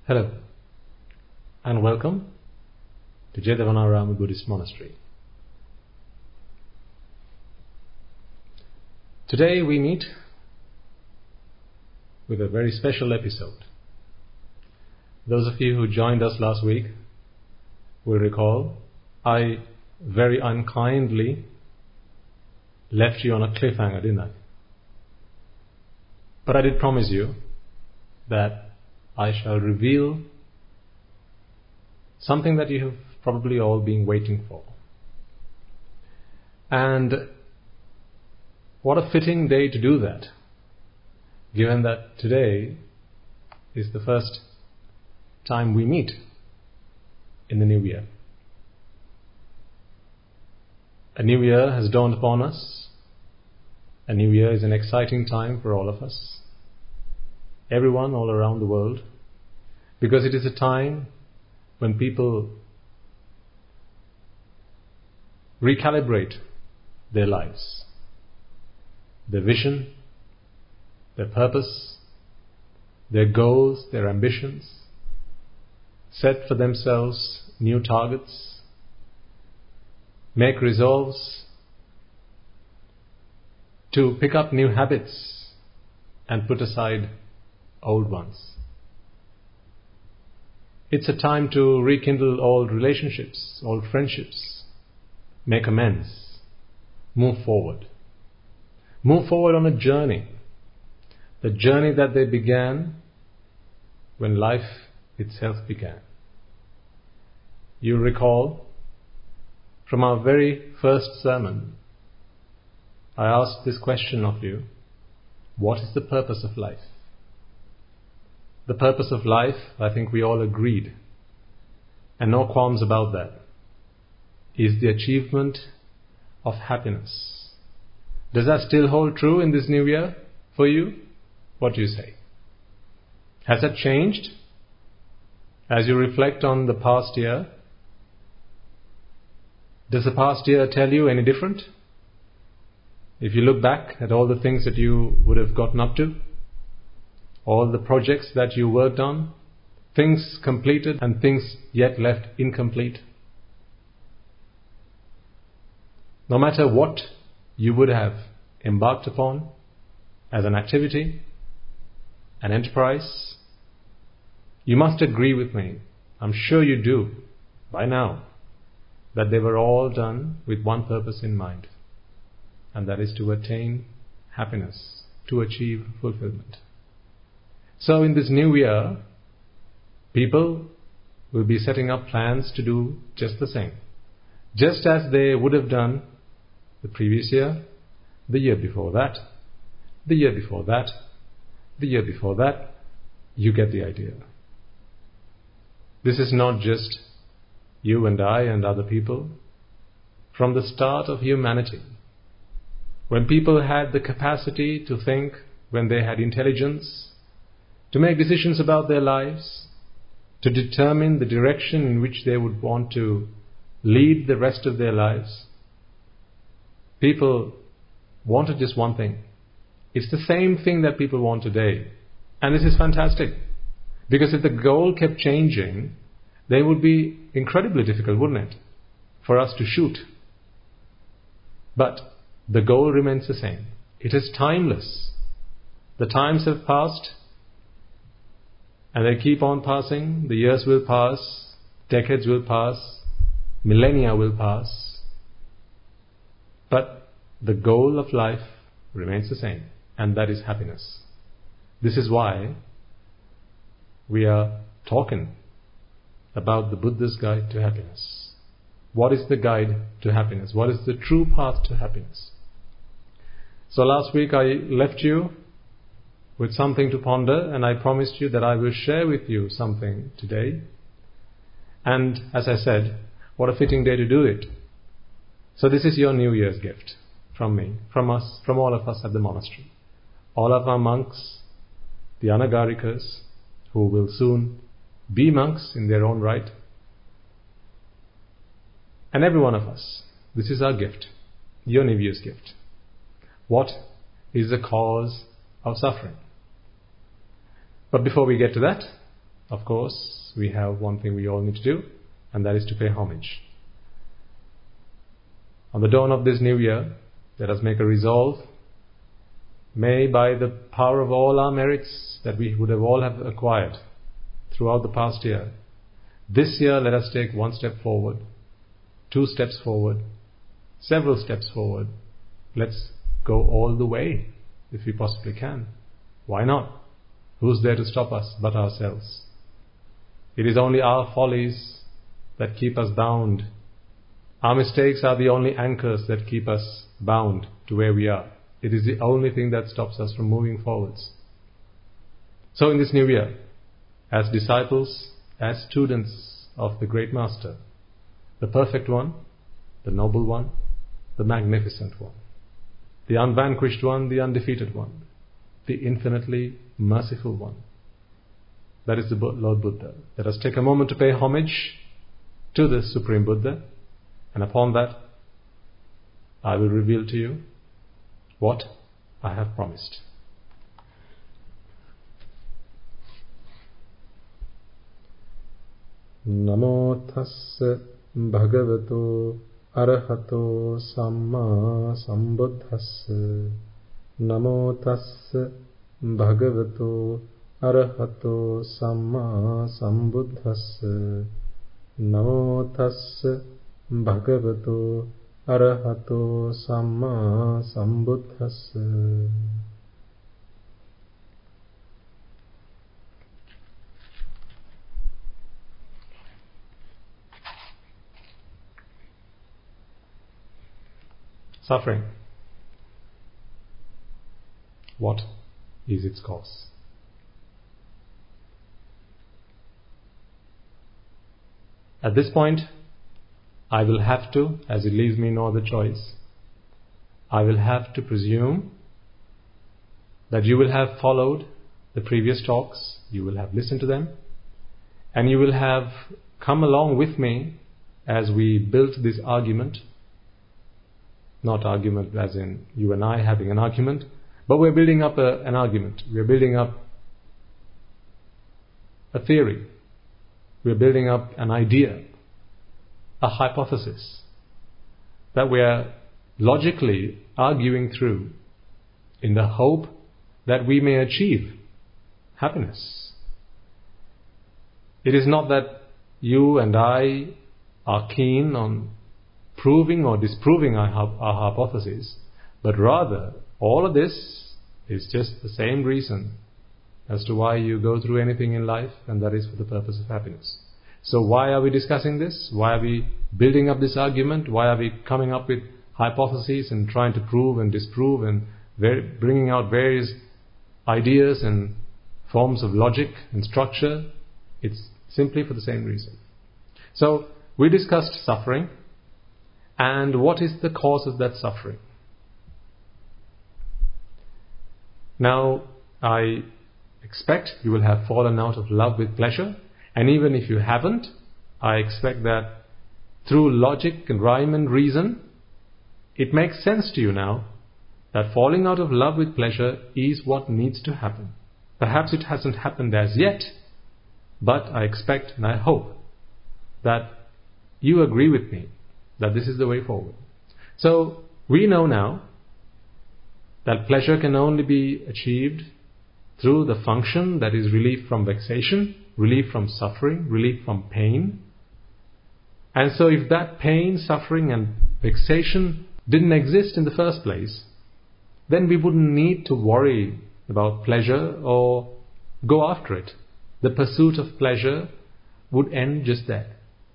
Hello and welcome to Jetavana Buddhist Monastery. Today we meet with a very special episode. Those of you who joined us last week will recall I very unkindly left you on a cliffhanger, didn't I? But I did promise you that I shall reveal something that you have probably all been waiting for. And what a fitting day to do that, given that today is the first time we meet in the new year. A new year has dawned upon us. A new year is an exciting time for all of us, everyone all around the world, because it is a time when people recalibrate their lives, their vision, their purpose, their goals, their ambitions, set for themselves new targets, make resolves to pick up new habits and put aside old ones. It's a time to rekindle old relationships, old friendships, make amends, move forward. Move forward on a journey, the journey that they began when life itself began. You recall from our very first sermon, I asked this question of you: what is the purpose of life? The purpose of life, I think we all agreed, and no qualms about that, is the achievement of happiness. Does that still hold true in this new year for you? What do you say? Has that changed as you reflect on the past year? Does the past year tell you any different? If you look back at all the things that you would have gotten up to, all the projects that you worked on, things completed and things yet left incomplete. No matter what you would have embarked upon as an activity, an enterprise, you must agree with me, I'm sure you do by now, that they were all done with one purpose in mind, and that is to attain happiness, to achieve fulfillment. So in this new year, people will be setting up plans to do just the same, just as they would have done the previous year, the year before that, the year before that, the year before that. You get the idea. This is not just you and I and other people. From the start of humanity, when people had the capacity to think, when they had intelligence, to make decisions about their lives, to determine the direction in which they would want to lead the rest of their lives, people wanted just one thing. It's the same thing that people want today. And this is fantastic. Because if the goal kept changing, then it would be incredibly difficult, wouldn't it, for us to shoot. But the goal remains the same. It is timeless. The times have passed, and they keep on passing. The years will pass, decades will pass, millennia will pass. But the goal of life remains the same, and that is happiness. This is why we are talking about the Buddha's Guide to Happiness. What is the guide to happiness? What is the true path to happiness? So last week I left you with something to ponder, and I promised you that I will share with you something today. And as I said, what a fitting day to do it. So this is your New Year's gift from me, from us, from all of us at the monastery. All of our monks, the Anagarikas, who will soon be monks in their own right, and every one of us. This is our gift, your New Year's gift. What is the cause of suffering? But before we get to that, of course, we have one thing we all need to do, and that is to pay homage. On the dawn of this new year, let us make a resolve. May, by the power of all our merits that we would have all have acquired throughout the past year, this year let us take one step forward, 2 steps forward, several steps forward. Let's go all the way if we possibly can. Why not? Who's there to stop us but ourselves? It is only our follies that keep us bound. Our mistakes are the only anchors that keep us bound to where we are. It is the only thing that stops us from moving forwards. So in this new year, as disciples, as students of the Great Master, the perfect one, the noble one, the magnificent one, the unvanquished one, the undefeated one, the infinitely merciful one, that is the Lord Buddha. Let us take a moment to pay homage to the Supreme Buddha, and upon that I will reveal to you what I have promised. Namo tassa bhagavato arahato samma sambuddhassa. Namo tassa bhagavato arahato samma sambuddhassa. Namo tassa bhagavato arahato samma sambuddhassa. Suffering. What is its cause? At this point, I will have to, as it leaves me no other choice, I will have to presume that you will have followed the previous talks, you will have listened to them, and you will have come along with me as we built this argument. Not argument as in you and I having an argument, but we're building up an argument. We're building up a theory. We're building up an idea, a hypothesis that we're logically arguing through in the hope that we may achieve happiness. It is not that you and I are keen on proving or disproving our hypothesis, but rather all of this is just the same reason as to why you go through anything in life, and that is for the purpose of happiness. So why are we discussing this? Why are we building up this argument? Why are we coming up with hypotheses and trying to prove and disprove and bringing out various ideas and forms of logic and structure? It's simply for the same reason. So we discussed suffering. And what is the cause of that suffering? Now, I expect you will have fallen out of love with pleasure, and even if you haven't, I expect that through logic and rhyme and reason, it makes sense to you now that falling out of love with pleasure is what needs to happen. Perhaps it hasn't happened as yet, but I expect and I hope that you agree with me that this is the way forward. So we know now that pleasure can only be achieved through the function that is relief from vexation, relief from suffering, relief from pain. And so if that pain, suffering and vexation didn't exist in the first place, then we wouldn't need to worry about pleasure or go after it. The pursuit of pleasure would end just there.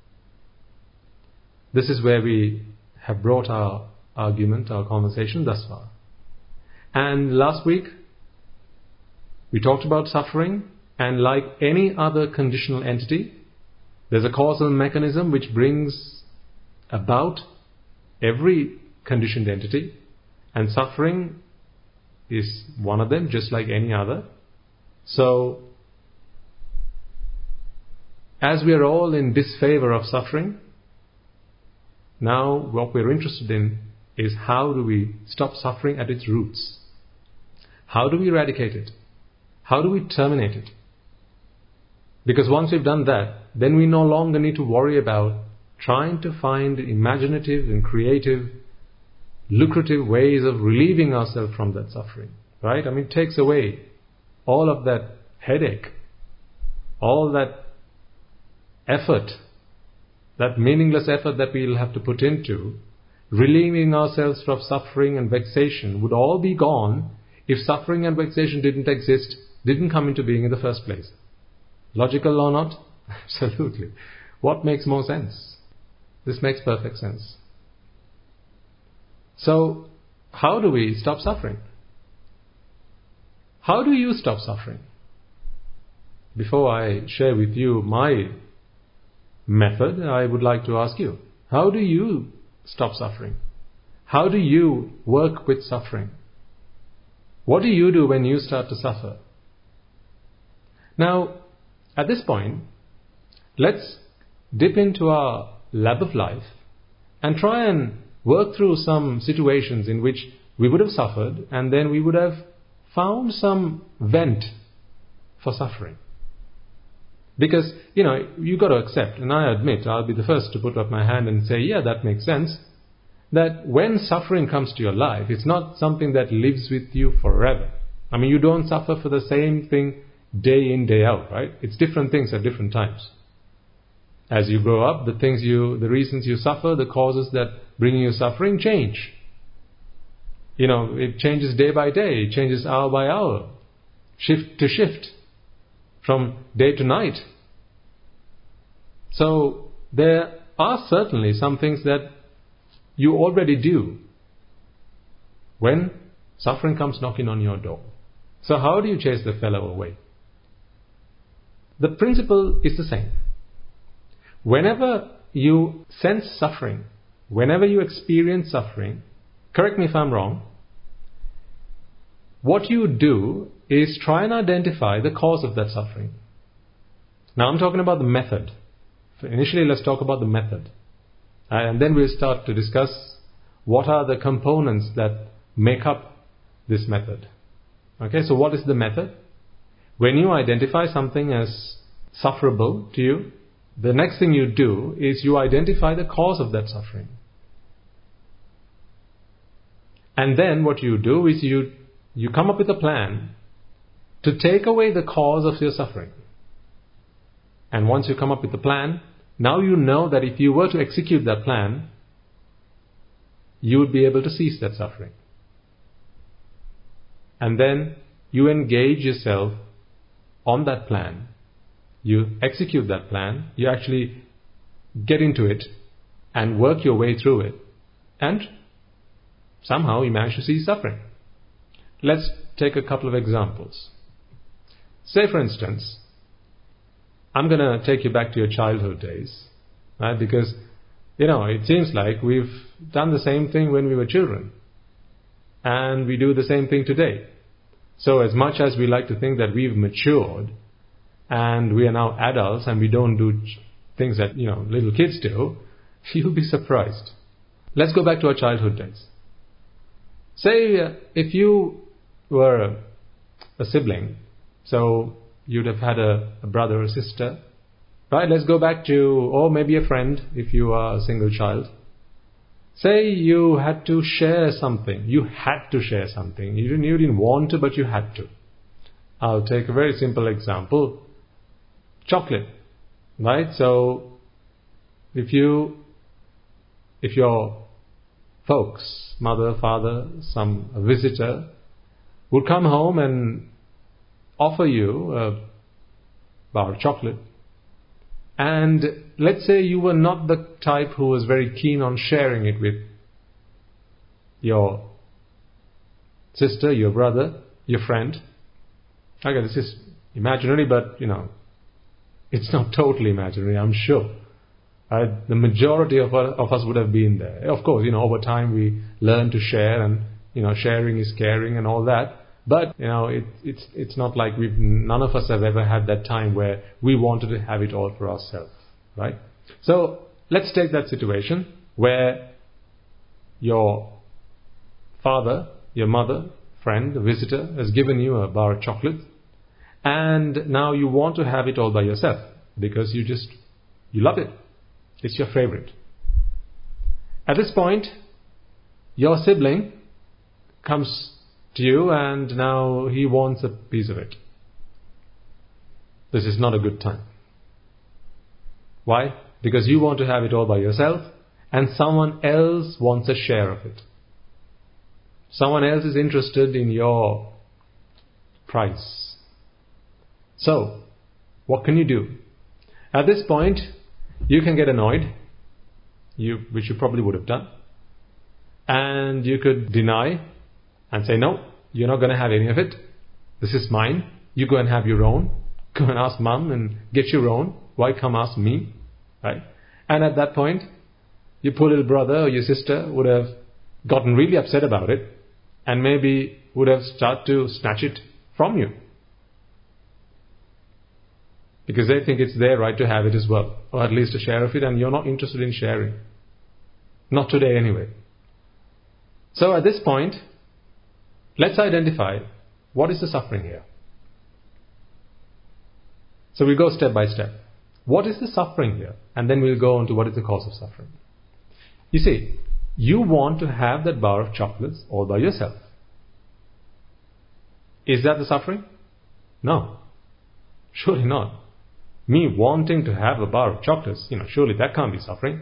This is where we have brought our argument, our conversation thus far. And last week, we talked about suffering, and like any other conditional entity, there's a causal mechanism which brings about every conditioned entity, and suffering is one of them, just like any other. So, as we are all in disfavor of suffering, now what we're interested in is how do we stop suffering at its roots? How do we eradicate it? How do we terminate it? Because once we've done that, then we no longer need to worry about trying to find imaginative and creative, lucrative ways of relieving ourselves from that suffering. Right? I mean, it takes away all of that headache, all that effort, that meaningless effort that we'll have to put into relieving ourselves from suffering and vexation would all be gone if suffering and vexation didn't exist, didn't come into being in the first place. Logical or not? Absolutely. What makes more sense? This makes perfect sense. So, how do we stop suffering? How do you stop suffering? Before I share with you my method, I would like to ask you, how do you stop suffering? How do you work with suffering? What do you do when you start to suffer? Now, at this point, let's dip into our lab of life and try and work through some situations in which we would have suffered and then we would have found some vent for suffering. Because, you've got to accept, and I admit, I'll be the first to put up my hand and say, yeah, that makes sense, that when suffering comes to your life, it's not something that lives with you forever. I mean, you don't suffer for the same thing day in, day out, right? It's different things at different times. As you grow up, the reasons you suffer, the causes that bring you suffering change. It changes day by day, it changes hour by hour, shift to shift, from day to night. So there are certainly some things that you already do when suffering comes knocking on your door. So how do you chase the fellow away? The principle is the same. Whenever you sense suffering, whenever you experience suffering, correct me if I'm wrong, what you do is try and identify the cause of that suffering. Now I'm talking about the method. Initially, let's talk about the method. And then we'll start to discuss what are the components that make up this method. Okay, so what is the method? When you identify something as sufferable to you, the next thing you do is you identify the cause of that suffering. And then what you do is you come up with a plan to take away the cause of your suffering. And once you come up with the plan, now you know that if you were to execute that plan, you would be able to cease that suffering. And then you engage yourself on that plan. You execute that plan. You actually get into it and work your way through it. And somehow you manage to cease suffering. Let's take a couple of examples. Say, for instance, I'm going to take you back to your childhood days, right? Because, it seems like we've done the same thing when we were children. And we do the same thing today. So as much as we like to think that we've matured and we are now adults and we don't do things that, little kids do, you'll be surprised. Let's go back to our childhood days. Say, if you were a sibling, so you'd have had a brother or sister, right? Let's go back to, or maybe a friend if you are a single child. Say you had to share something. You had to share something. You didn't want to, but you had to. I'll take a very simple example. Chocolate, right? So if your folks, mother, father, a visitor, would come home and offer you a bar of chocolate, and let's say you were not the type who was very keen on sharing it with your sister, your brother, your friend. Okay, this is imaginary, but it's not totally imaginary, I'm sure. The majority of us would have been there. Of course, over time we learn to share, and sharing is caring and all that. But it's not like none of us have ever had that time where we wanted to have it all for ourselves, right? So let's take that situation where your father, your mother, friend, a visitor has given you a bar of chocolate, and now you want to have it all by yourself because you love it. It's your favorite. At this point, your sibling comes to you and now he wants a piece of it. This is not a good time. Why? Because you want to have it all by yourself and someone else wants a share of it. Someone else is interested in your price. So, what can you do? At this point, you can get annoyed, which you probably would have done. And you could deny and say, no, you're not going to have any of it. This is mine. You go and have your own. Go and ask mum and get your own. Why come ask me? Right? And at that point, your poor little brother or your sister would have gotten really upset about it and maybe would have started to snatch it from you. Because they think it's their right to have it as well, or at least a share of it, and you're not interested in sharing. Not today anyway. So at this point, let's identify what is the suffering here. So we'll go step by step. What is the suffering here? And then we'll go on to what is the cause of suffering. You see, you want to have that bar of chocolates all by yourself. Is that the suffering? No. Surely not. Me wanting to have a bar of chocolates, surely that can't be suffering.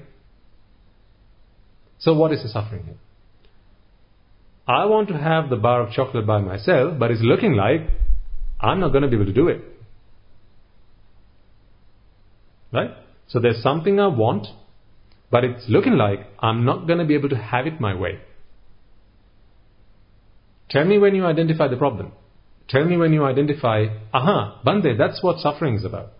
So what is the suffering here? I want to have the bar of chocolate by myself, but it's looking like I'm not going to be able to do it. Right? So there's something I want, but it's looking like I'm not going to be able to have it my way. Tell me when you identify the problem. Tell me when you identify, Bande, that's what suffering is about.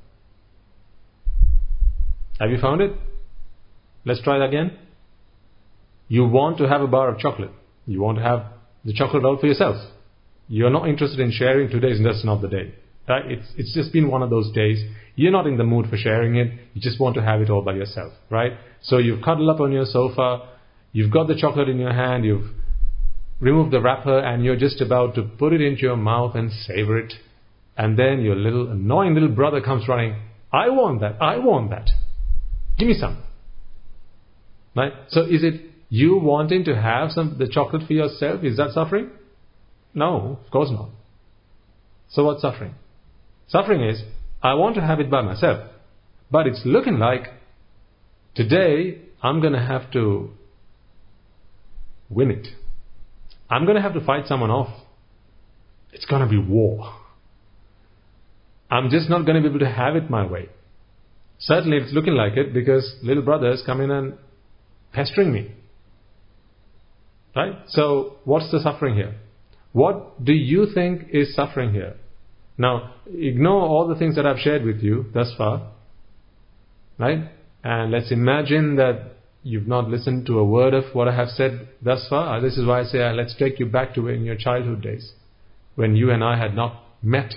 Have you found it? Let's try it again. You want to have a bar of chocolate. You want to have the chocolate all for yourself. You're not interested in sharing. Today is just not the day. Right? It's just been one of those days. You're not in the mood for sharing it. You just want to have it all by yourself. Right? So you've cuddled up on your sofa. You've got the chocolate in your hand. You've removed the wrapper and you're just about to put it into your mouth and savor it. And then your annoying little brother comes running. I want that. I want that. Give me some. Right? So is it you wanting to have the chocolate for yourself? Is that suffering? No, of course not. So what's suffering? Suffering is, I want to have it by myself. But it's looking like today I'm going to have to win it. I'm going to have to fight someone off. It's going to be war. I'm just not going to be able to have it my way. Certainly it's looking like it because little brothers come in and pestering me. Right? So what's the suffering here? What do you think is suffering here? Now, ignore all the things that I've shared with you thus far. Right? And let's imagine that you've not listened to a word of what I have said thus far. This is why I say let's take you back to in your childhood days when you and I had not met.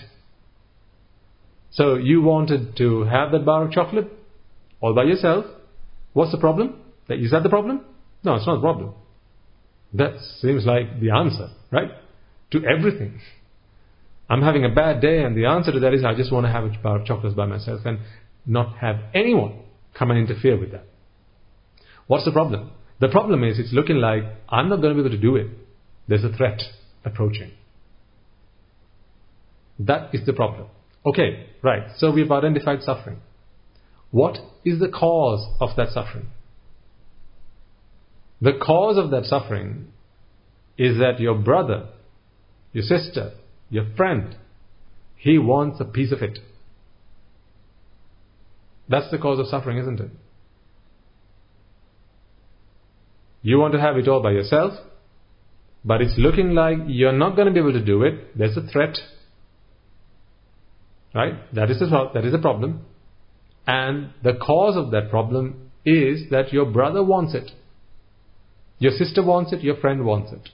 So you wanted to have that bar of chocolate all by yourself. What's the problem? Is that the problem? No, it's not the problem. That seems like the answer, right? To everything. I'm having a bad day and the answer to that is I just want to have a bar of chocolates by myself and not have anyone come and interfere with that. What's the problem? The problem is it's looking like I'm not going to be able to do it. There's a threat approaching. That is the problem. Okay, right. So we've identified suffering. What is the cause of that suffering? The cause of that suffering is that your brother, your sister, your friend, he wants a piece of it. That's the cause of suffering, isn't it? You want to have it all by yourself, but it's looking like you're not going to be able to do it. There's a threat. Right? That is a problem. And the cause of that problem is that your brother wants it. Your sister wants it, your friend wants it.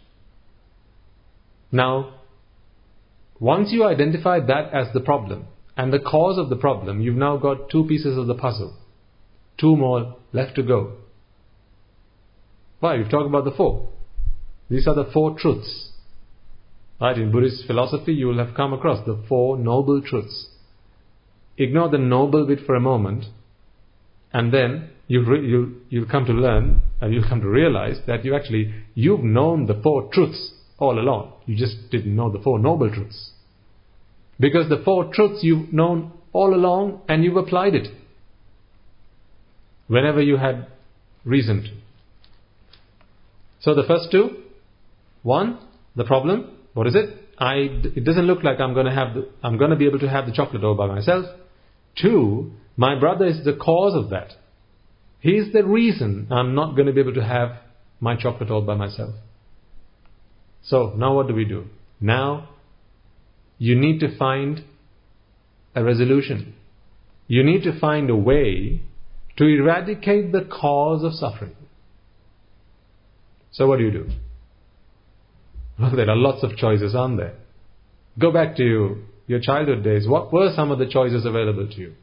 Now, once you identify that as the problem and the cause of the problem, you've now got 2 pieces of the puzzle. 2 more left to go. Why? We've talked about the 4. These are the 4 truths. Right? In Buddhist philosophy, you will have come across the Four Noble Truths. Ignore the noble bit for a moment, and then you'll come to learn, and you'll come to realize that you've known the Four Truths all along. You just didn't know the Four Noble Truths. Because the Four Truths you've known all along, and you've applied it whenever you had reason to. So the first two, one, the problem. What is it? It doesn't look like I'm going to be able to have the chocolate all by myself. Two, my brother is the cause of that. He is the reason I'm not going to be able to have my chocolate all by myself. So now what do? Now you need to find a resolution. You need to find a way to eradicate the cause of suffering. So what do? Well, there are lots of choices, aren't there? Go back to your childhood days. What were some of the choices available to you?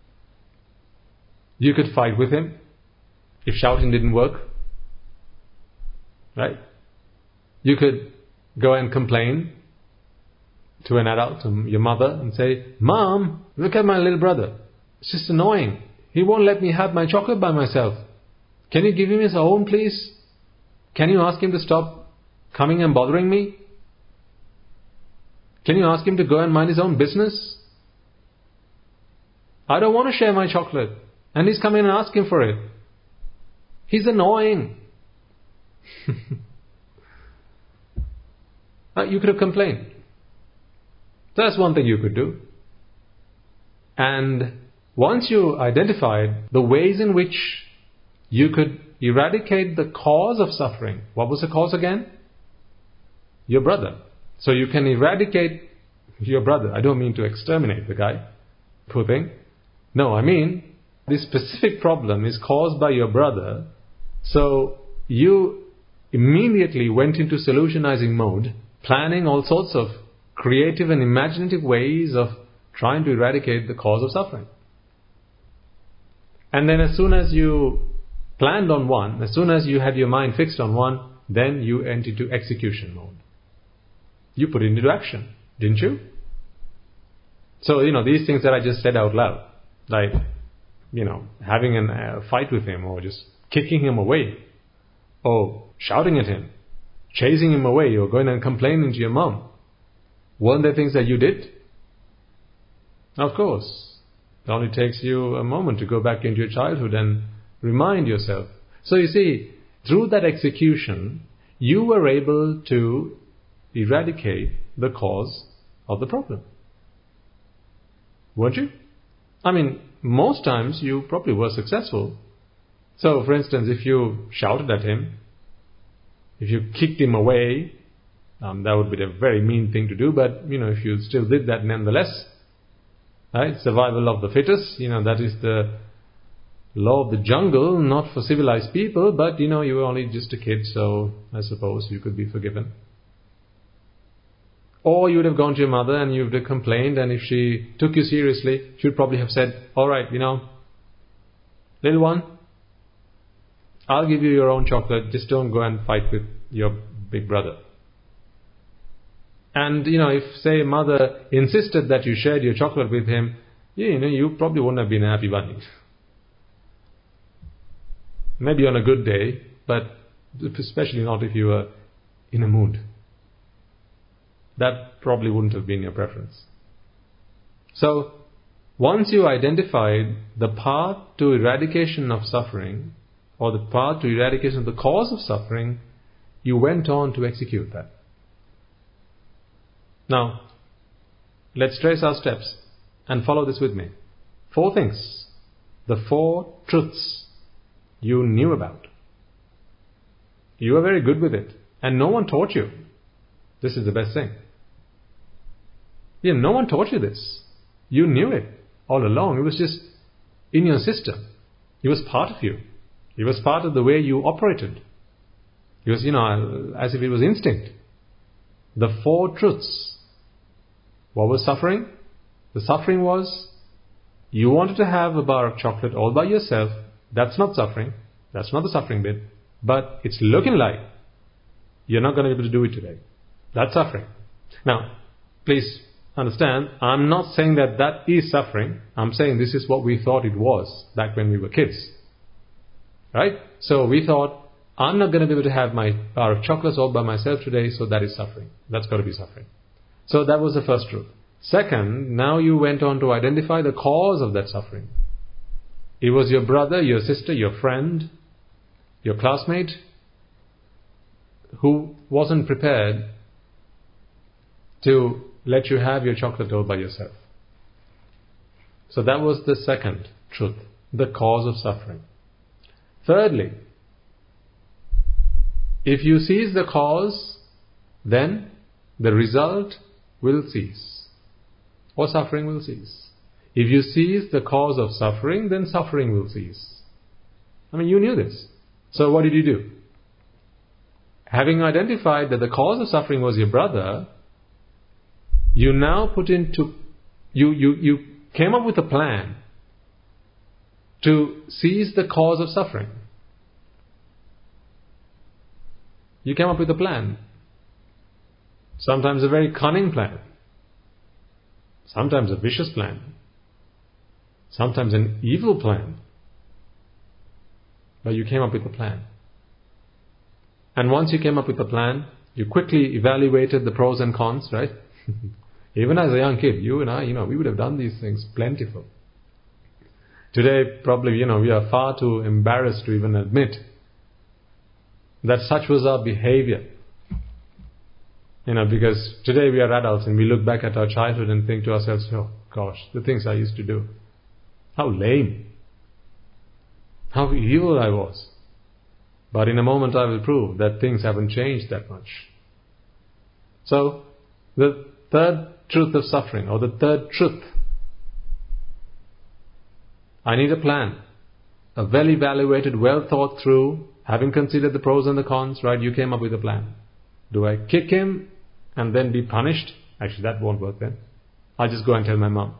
You could fight with him if shouting didn't work. Right? You could go and complain to an adult, to your mother, and say, Mom, look at my little brother. It's just annoying. He won't let me have my chocolate by myself. Can you give him his own, please? Can you ask him to stop coming and bothering me? Can you ask him to go and mind his own business? I don't want to share my chocolate. And he's coming and asking for it. He's annoying. You could have complained. That's one thing you could do. And once you identified the ways in which you could eradicate the cause of suffering, what was the cause again? Your brother. So you can eradicate your brother. I don't mean to exterminate the guy. Poor thing. No, I mean, this specific problem is caused by your brother. So you immediately went into solutionizing mode, planning all sorts of creative and imaginative ways of trying to eradicate the cause of suffering. And then as soon as you planned on one, as soon as you had your mind fixed on one, then you went into execution mode. You put it into action, didn't you? So, these things that I just said out loud, like, having a fight with him, or just kicking him away, or shouting at him, chasing him away, or going and complaining to your mom, weren't there things that you did? Of course. It only takes you a moment to go back into your childhood and remind yourself. So you see, through that execution, you were able to eradicate the cause of the problem. Weren't you? I mean, most times you probably were successful. So, for instance, if you shouted at him, if you kicked him away, that would be a very mean thing to do, but, if you still did that nonetheless, right? Survival of the fittest, that is the law of the jungle, not for civilized people, but, you were only just a kid, so I suppose you could be forgiven. Or you would have gone to your mother and you would have complained, and if she took you seriously, she would probably have said, all right, little one, I'll give you your own chocolate, just don't go and fight with your big brother. And, if, say, a mother insisted that you shared your chocolate with him, you probably wouldn't have been a happy bunny. Maybe on a good day, but especially not if you were in a mood. That probably wouldn't have been your preference. So, once you identified the path to eradication of suffering, or the path to eradication of the cause of suffering, you went on to execute that. Now, let's trace our steps and follow this with me. 4 things. The 4 truths you knew about. You were very good with it, and no one taught you. This is the best thing. No one taught you this. You knew it all along. It was just in your system. It was part of you. It was part of the way you operated. It was, as if it was instinct. The 4 truths. What was suffering? The suffering was, you wanted to have a bar of chocolate all by yourself. That's not suffering. That's not the suffering bit. But it's looking like you're not going to be able to do it today. That's suffering. Now, please understand, I'm not saying that that is suffering. I'm saying this is what we thought it was back when we were kids. Right? So we thought, I'm not going to be able to have my bar of chocolates all by myself today, so that is suffering. That's got to be suffering. So that was the first truth. Second, now you went on to identify the cause of that suffering. It was your brother, your sister, your friend, your classmate who wasn't prepared to let you have your chocolate all by yourself. So that was the second truth, the cause of suffering. Thirdly, if you cease the cause, then the result will cease, or suffering will cease. If you cease the cause of suffering, then suffering will cease. I mean, you knew this. So what did you do? Having identified that the cause of suffering was your brother, you now you came up with a plan to cease the cause of suffering. You came up with a plan. Sometimes a very cunning plan. Sometimes a vicious plan. Sometimes an evil plan. But you came up with a plan. And once you came up with a plan, you quickly evaluated the pros and cons, right? Even as a young kid, you and I, we would have done these things plentiful. Today, probably, we are far too embarrassed to even admit that such was our behavior. Because today we are adults and we look back at our childhood and think to ourselves, oh gosh, the things I used to do. How lame. How evil I was. But in a moment I will prove that things haven't changed that much. So, the third truth of suffering, or the third truth, I need a plan. A well evaluated, well thought through, having considered the pros and the cons, right? You came up with a plan. Do I kick him and then be punished? Actually, that won't work then. I'll just go and tell my mom.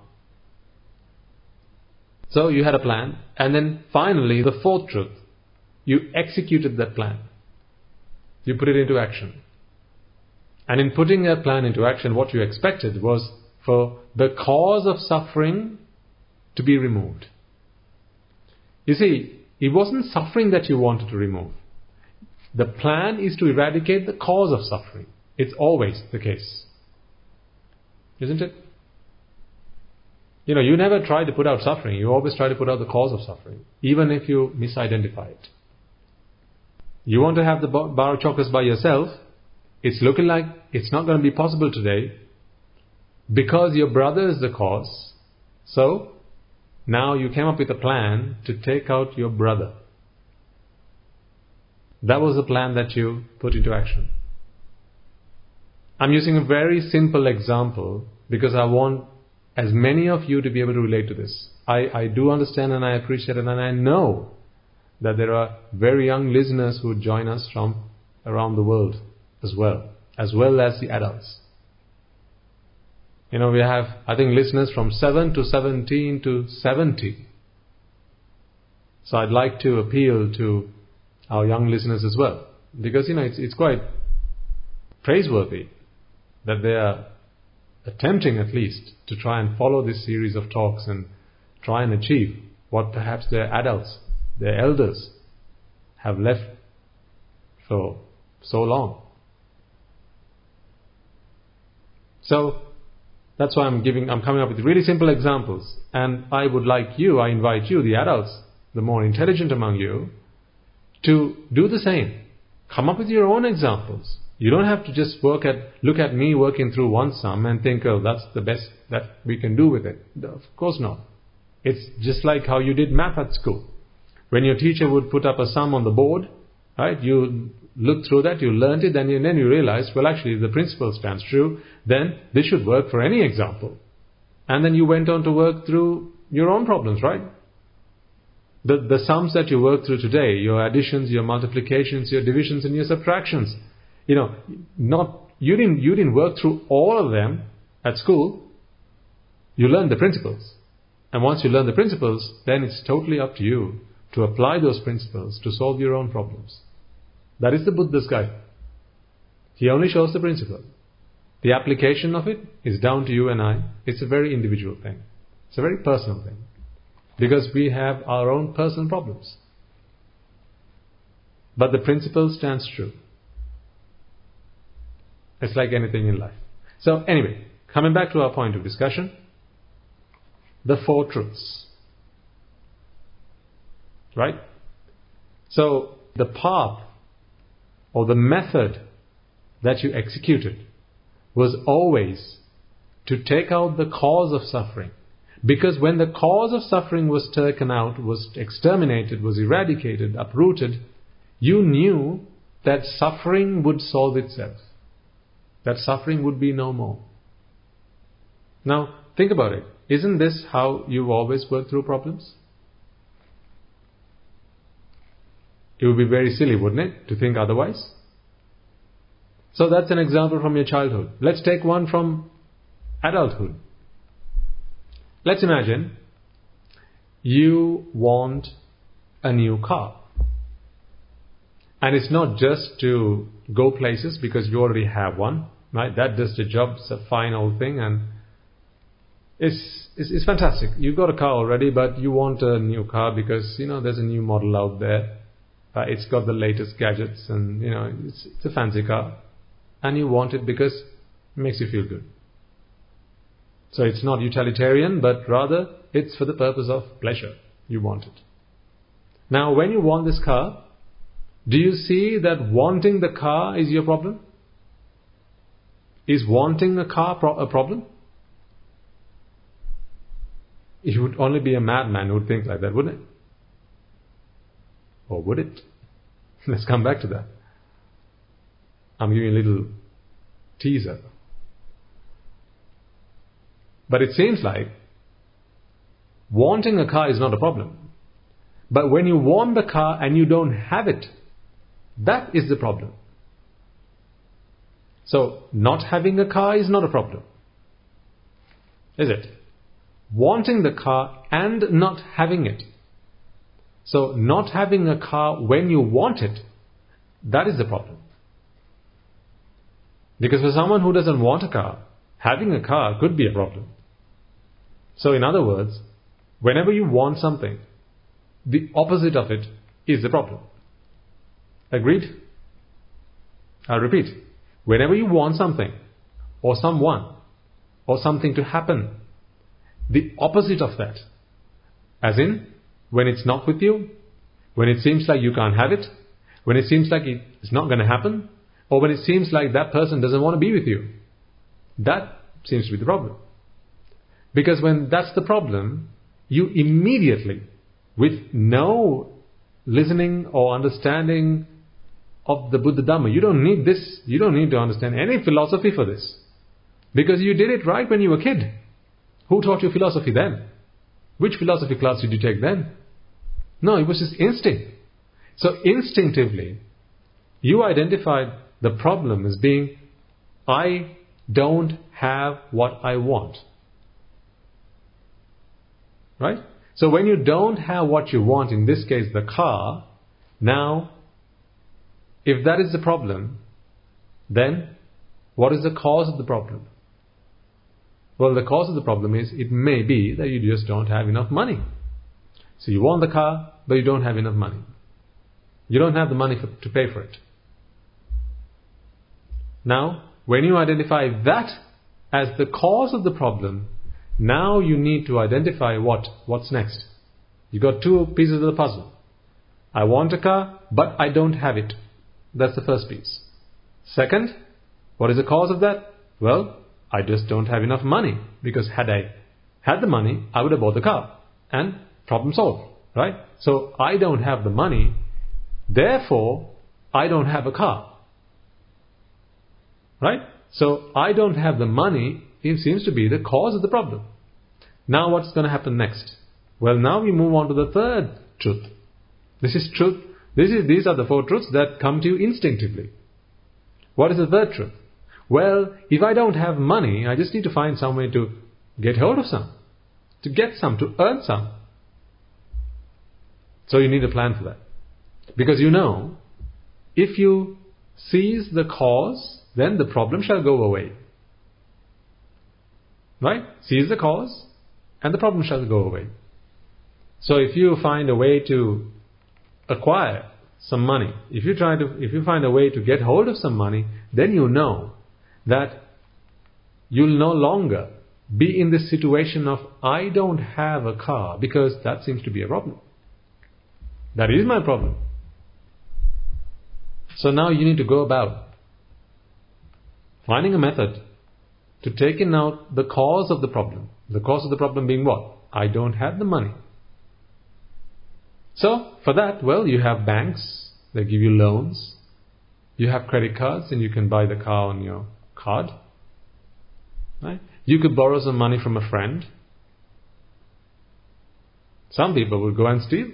So you had a plan. And then finally, the fourth truth. You executed that plan. You put it into action. And in putting that plan into action, what you expected was for the cause of suffering to be removed. You see, it wasn't suffering that you wanted to remove. The plan is to eradicate the cause of suffering. It's always the case. Isn't it? You never try to put out suffering. You always try to put out the cause of suffering, even if you misidentify it. You want to have the bar of chocolates by yourself. It's looking like it's not going to be possible today because your brother is the cause. So, now you came up with a plan to take out your brother. That was the plan that you put into action. I'm using a very simple example because I want as many of you to be able to relate to this. I do understand and I appreciate it, and I know that there are very young listeners who join us from around the world as well as the adults. We have, I think, listeners from 7 to 17 to 70. So I'd like to appeal to our young listeners as well, because it's quite praiseworthy that they are attempting at least to try and follow this series of talks and try and achieve what perhaps their adults, their elders have left for so long. So that's why I'm coming up with really simple examples, and I invite you, the adults, the more intelligent among you, to do the same. Come up with your own examples. You don't have to just look at me working through one sum and think, oh, that's the best that we can do with it. Of course not. It's just like how you did math at school. When your teacher would put up a sum on the board, right, you looked through that, you learned it, and then you realized, well, actually, the principle stands true, then this should work for any example. And then you went on to work through your own problems, right? The sums that you work through today, your additions, your multiplications, your divisions, and your subtractions, you didn't work through all of them at school. You learned the principles. And once you learn the principles, then it's totally up to you to apply those principles to solve your own problems. That is the Buddha's guide. He only shows the principle. The application of it is down to you and I. It's a very individual thing. It's a very personal thing. Because we have our own personal problems. But the principle stands true. It's like anything in life. So anyway, coming back to our point of discussion, the four truths. Right? So the path or the method that you executed was always to take out the cause of suffering. Because when the cause of suffering was taken out, was exterminated, was eradicated, uprooted, you knew that suffering would solve itself. That suffering would be no more. Now, think about it. Isn't this how you've always worked through problems? It would be very silly, wouldn't it, to think otherwise? So that's an example from your childhood. Let's take one from adulthood. Let's imagine you want a new car. And it's not just to go places because you already have one, right? That does the job. It's a fine old thing and it's fantastic. You've got a car already, but you want a new car because, there's a new model out there. It's got the latest gadgets and, it's a fancy car. And you want it because it makes you feel good. So it's not utilitarian, but rather it's for the purpose of pleasure. You want it. Now, when you want this car, do you see that wanting the car is your problem? Is wanting a car a problem? You would only be a madman who would think like that, wouldn't it? Or would it? Let's come back to that. I'm giving you a little teaser. But it seems like wanting a car is not a problem. But when you want the car and you don't have it, that is the problem. So, not having a car is not a problem. Is it? Wanting the car and not having it. So, not having a car when you want it, that is the problem. Because for someone who doesn't want a car, having a car could be a problem. So in other words, whenever you want something, the opposite of it is the problem. Agreed? I'll repeat. Whenever you want something, or someone, or something to happen, the opposite of that, as in, when it's not with you, when it seems like you can't have it, when it seems like it's not going to happen, or when it seems like that person doesn't want to be with you, that seems to be the problem. Because when that's the problem, you immediately, with no listening or understanding of the Buddha Dhamma, you don't need this, you don't need to understand any philosophy for this. Because you did it right when you were a kid. Who taught you philosophy then? Which philosophy class did you take then? No, it was just instinct. So instinctively, you identified the problem as being, I don't have what I want. Right? So when you don't have what you want, in this case the car, now, if that is the problem, then what is the cause of the problem? Well, the cause of the problem is, it may be that you just don't have enough money. So you want the car, but you don't have enough money. You don't have the money to pay for it. Now, when you identify that as the cause of the problem, now you need to identify what's next. You got two pieces of the puzzle. I want a car, but I don't have it. That's the first piece. Second, what is the cause of that? Well, I just don't have enough money. Because had I had the money, I would have bought the car. And problem solved. Right? So I don't have the money, therefore I don't have a car. Right? So I don't have the money, it seems to be the cause of the problem. Now what's going to happen next? Well, now we move on to the third truth. This is truth. These are the four truths that come to you instinctively. What is the third truth? Well, if I don't have money, I just need to find some way to get hold of some. To get some, to earn some. So you need a plan for that. Because you know, if you seize the cause, then the problem shall go away. Right? Cease the cause and the problem shall go away. So if you find a way to acquire some money, if you find a way to get hold of some money, then you know that you'll no longer be in this situation of, I don't have a car, because that seems to be a problem. That is my problem. So now you need to go about finding a method to taking out the cause of the problem. The cause of the problem being what? I don't have the money. So for that, well, you have banks, they give you loans. You have credit cards and you can buy the car on your card. Right? You could borrow some money from a friend. Some people will go and steal.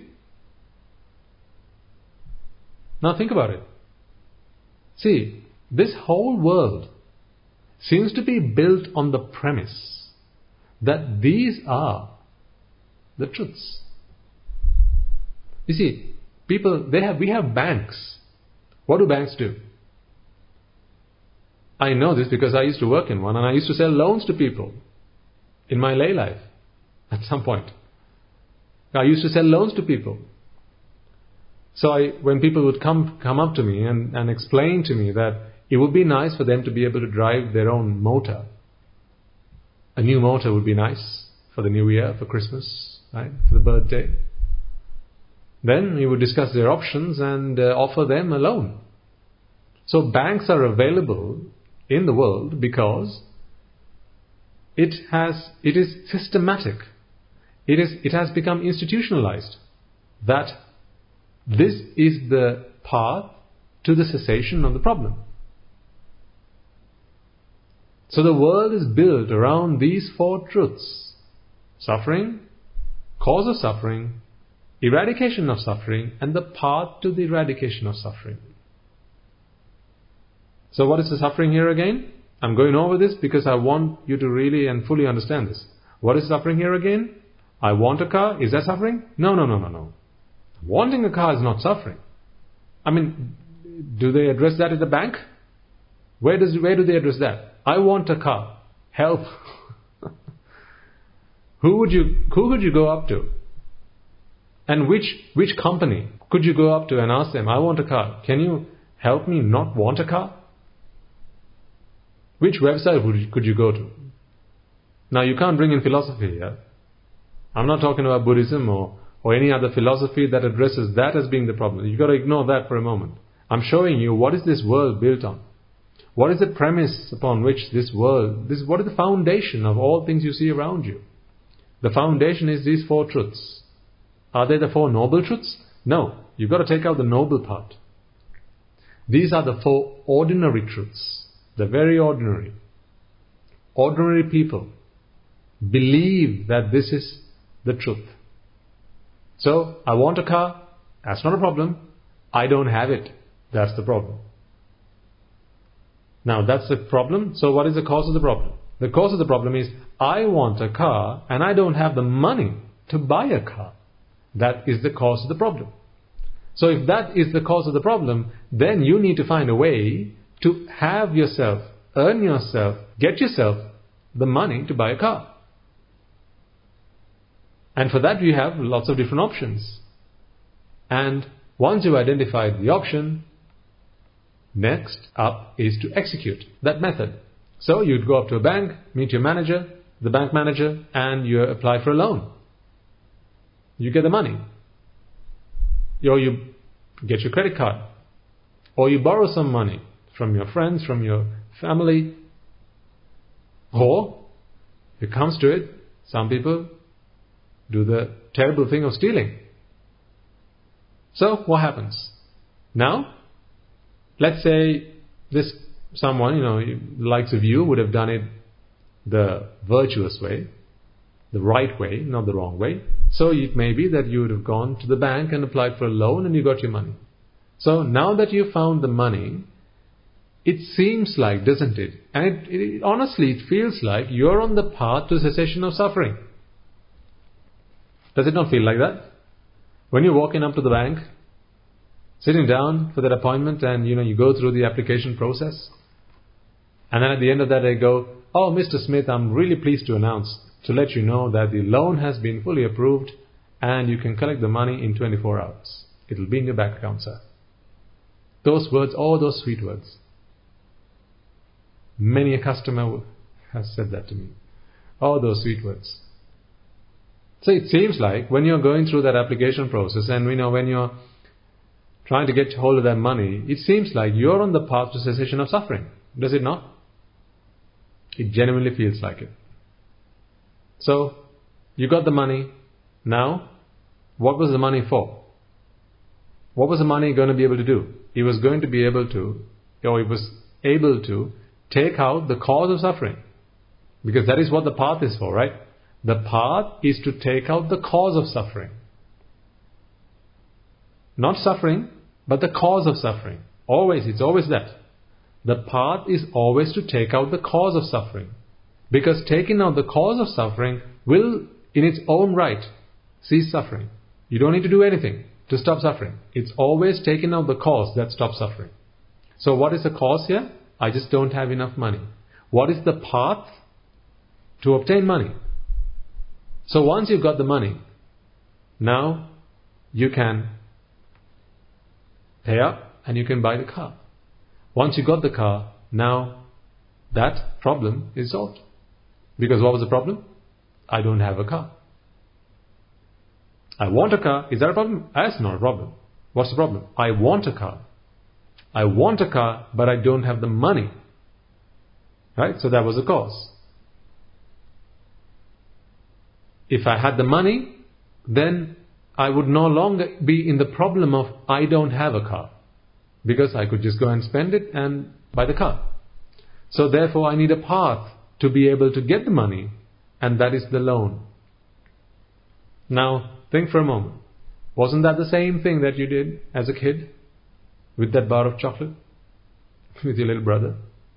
Now think about it. See, this whole world seems to be built on the premise that these are the truths. You see, we have banks. What do banks do? I know this because I used to work in one and I used to sell loans to people in my lay life at some point. I used to sell loans to people. So when people would come up to me and explain to me that it would be nice for them to be able to drive their own motor. A new motor would be nice for the new year, for Christmas, right? For the birthday. Then we would discuss their options and offer them a loan. So banks are available in the world because it is systematic. It has become institutionalized that this is the path to the cessation of the problem. So the world is built around these four truths: suffering, cause of suffering, eradication of suffering, and the path to the eradication of suffering. So what is the suffering here again? I'm going over this because I want you to really and fully understand this. What is suffering here again? I want a car. Is that suffering? No. Wanting a car is not suffering. I mean, do they address that at the bank? Where do they address that? I want a car. Help. Who could you go up to? And which company could you go up to and ask them, I want a car. Can you help me not want a car? Which website could you go to? Now you can't bring in philosophy here. I'm not talking about Buddhism or any other philosophy that addresses that as being the problem. You've got to ignore that for a moment. I'm showing you what is this world built on. What is the premise upon which this world, what is the foundation of all things you see around you? The foundation is these four truths. Are they the four noble truths? No. You've got to take out the noble part. These are the four ordinary truths. The very ordinary. Ordinary people believe that this is the truth. So, I want a car. That's not a problem. I don't have it. That's the problem. Now, that's the problem. So, what is the cause of the problem? The cause of the problem is, I want a car and I don't have the money to buy a car. That is the cause of the problem. So, if that is the cause of the problem, then you need to find a way to have yourself, earn yourself, get yourself the money to buy a car. And for that, you have lots of different options. And once you've identified the option, next up is to execute that method. So you'd go up to a bank, meet your manager, the bank manager, and you apply for a loan. You get the money. Or you get your credit card. Or you borrow some money from your friends, from your family. Or, if it comes to it, some people do the terrible thing of stealing. So, what happens? Now, let's say this someone, the likes of you, would have done it the virtuous way, the right way, not the wrong way. So, it may be that you would have gone to the bank and applied for a loan and you got your money. So, now that you found the money, it seems like, doesn't it? And honestly, it feels like you're on the path to cessation of suffering. Does it not feel like that? When you're walking up to the bank, sitting down for that appointment and you go through the application process, and then at the end of that they go, "Oh, Mr. Smith, I'm really pleased to announce, to let you know that the loan has been fully approved and you can collect the money in 24 hours. It'll be in your bank account, sir." Those words, all those sweet words. Many a customer has said that to me. All those sweet words. So it seems like when you're going through that application process and when you're trying to get hold of that money, it seems like you're on the path to cessation of suffering. Does it not? It genuinely feels like it. So, you got the money. Now, what was the money for? What was the money going to be able to do? It was going to be able to, or it was able to take out the cause of suffering. Because that is what the path is for, right? The path is to take out the cause of suffering. Not suffering, but the cause of suffering. Always, it's always that. The path is always to take out the cause of suffering. Because taking out the cause of suffering will, in its own right, cease suffering. You don't need to do anything to stop suffering. It's always taking out the cause that stops suffering. So what is the cause here? I just don't have enough money. What is the path to obtain money? So once you've got the money, now you can pay up and you can buy the car. Once you got the car, now that problem is solved. Because what was the problem? I don't have a car. I want a car. Is that a problem? That's not a problem. What's the problem? I want a car. I want a car, but I don't have the money. Right? So that was the cause. If I had the money, then I would no longer be in the problem of I don't have a car. Because I could just go and spend it and buy the car. So therefore I need a path to be able to get the money, and that is the loan. Now, think for a moment. Wasn't that the same thing that you did as a kid with that bar of chocolate with your little brother?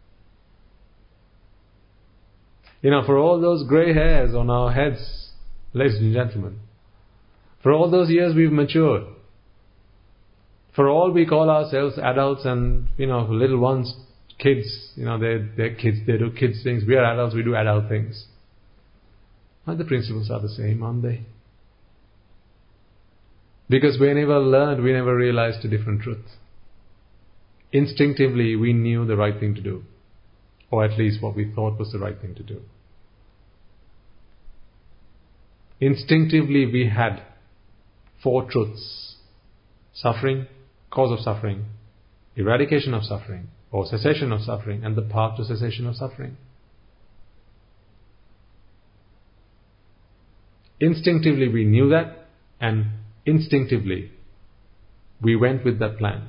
For all those grey hairs on our heads, ladies and gentlemen, for all those years we've matured, for all we call ourselves adults and, little ones, kids, they're kids, they do kids things. We are adults, we do adult things. And the principles are the same, aren't they? Because we never learned, we never realized a different truth. Instinctively, we knew the right thing to do. Or at least what we thought was the right thing to do. Instinctively, we had 4 truths. Suffering, cause of suffering, eradication of suffering, or cessation of suffering, and the path to cessation of suffering. Instinctively, we knew that, and instinctively, we went with that plan.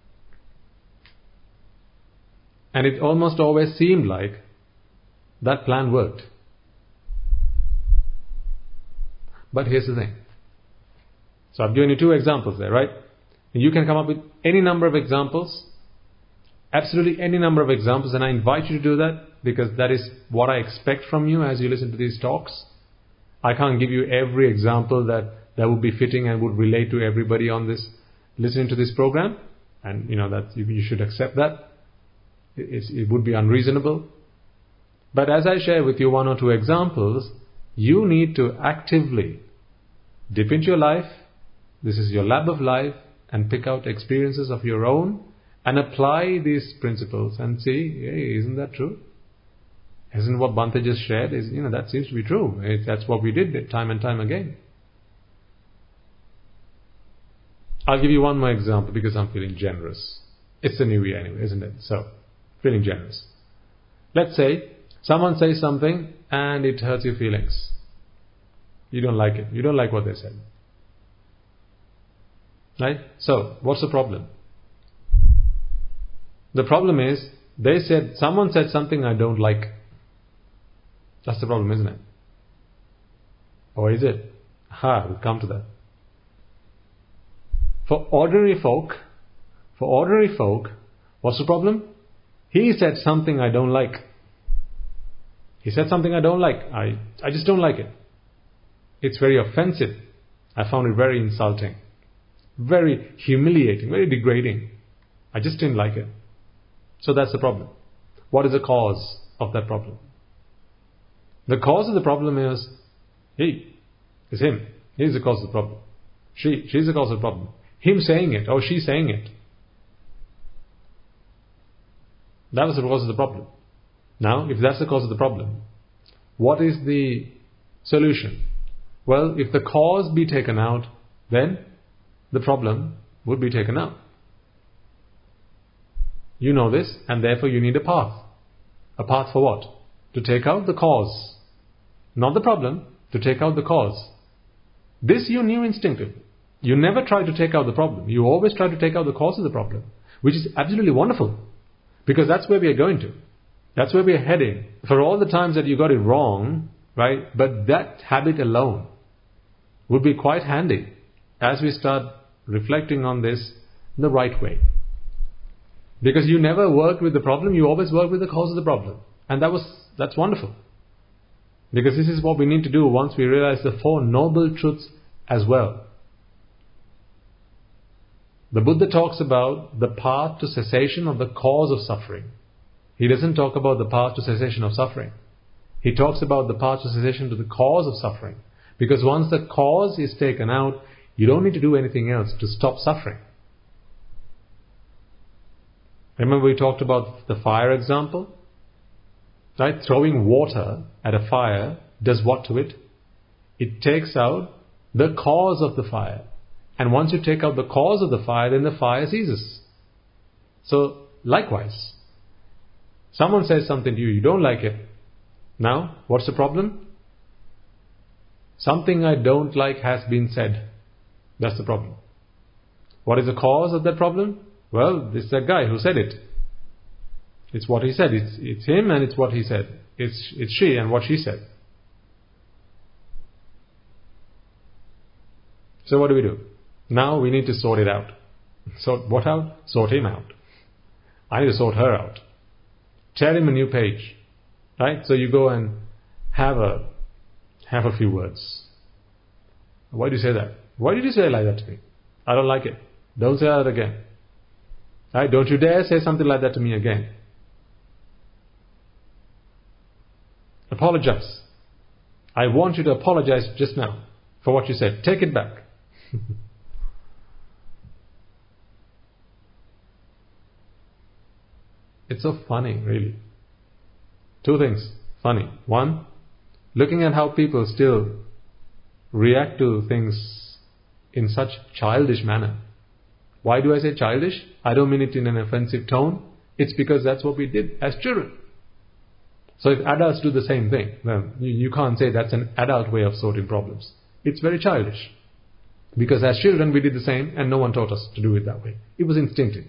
And it almost always seemed like that plan worked. But here's the thing. So I've given you 2 examples there, right? You can come up with any number of examples, absolutely any number of examples, and I invite you to do that because that is what I expect from you as you listen to these talks. I can't give you every example that would be fitting and would relate to everybody on this, listening to this program, and that you should accept that. It would be unreasonable. But as I share with you 1 or 2 examples, you need to actively dip into your life. This is your lab of life, and pick out experiences of your own and apply these principles and see, hey, isn't that true? Isn't what Bhante just shared? That seems to be true. That's what we did time and time again. I'll give you 1 more example because I'm feeling generous. It's the new year anyway, isn't it? So, feeling generous. Let's say someone says something and it hurts your feelings. You don't like it. You don't like what they said. Right? So, what's the problem? The problem is, someone said something I don't like. That's the problem, isn't it? Or is it? We'll come to that. For ordinary folk, what's the problem? He said something I don't like. He said something I don't like. I just don't like it. It's very offensive. I found it very insulting. Very humiliating, very degrading. I just didn't like it. So that's the problem. What is the cause of that problem? The cause of the problem is he, is him. He's the cause of the problem. She's the cause of the problem. Him saying it or she saying it. That was the cause of the problem. Now, if that's the cause of the problem, what is the solution? Well, if the cause be taken out, then the problem would be taken out. You know this, and therefore you need a path. A path for what? To take out the cause. Not the problem, to take out the cause. This you knew instinctively. You never tried to take out the problem. You always try to take out the cause of the problem, which is absolutely wonderful, because that's where we are going to. That's where we are heading. For all the times that you got it wrong, right? But that habit alone would be quite handy as we start reflecting on this in the right way. Because you never worked with the problem, you always work with the cause of the problem. And that's wonderful. Because this is what we need to do once we realize the Four Noble Truths as well. The Buddha talks about the path to cessation of the cause of suffering. He doesn't talk about the path to cessation of suffering. He talks about the path to cessation to the cause of suffering. Because once the cause is taken out, you don't need to do anything else to stop suffering. Remember we talked about the fire example? Right? Throwing water at a fire does what to it? It takes out the cause of the fire. And once you take out the cause of the fire, then the fire ceases. So, likewise, someone says something to you, you don't like it. Now, what's the problem? Something I don't like has been said. That's the problem. What is the cause of that problem? Well, this is that guy who said it. It's what he said. It's him and it's what he said. It's she and what she said. So what do? Now we need to sort it out. Sort what out? Sort him out. I need to sort her out. Tear him a new page. Right? So you go and have a few words. Why do you say that? Why did you say like that to me? I don't like it. Don't say that again. Right? Don't you dare say something like that to me again. Apologize. I want you to apologize just now for what you said. Take it back. It's so funny, really. Two things funny. One, looking at how people still react to things in such childish manner. Why do I say childish? I don't mean it in an offensive tone. It's because that's what we did as children. So if adults do the same thing, well, you can't say that's an adult way of sorting problems. It's very childish. Because as children we did the same and no one taught us to do it that way. It was instinctive.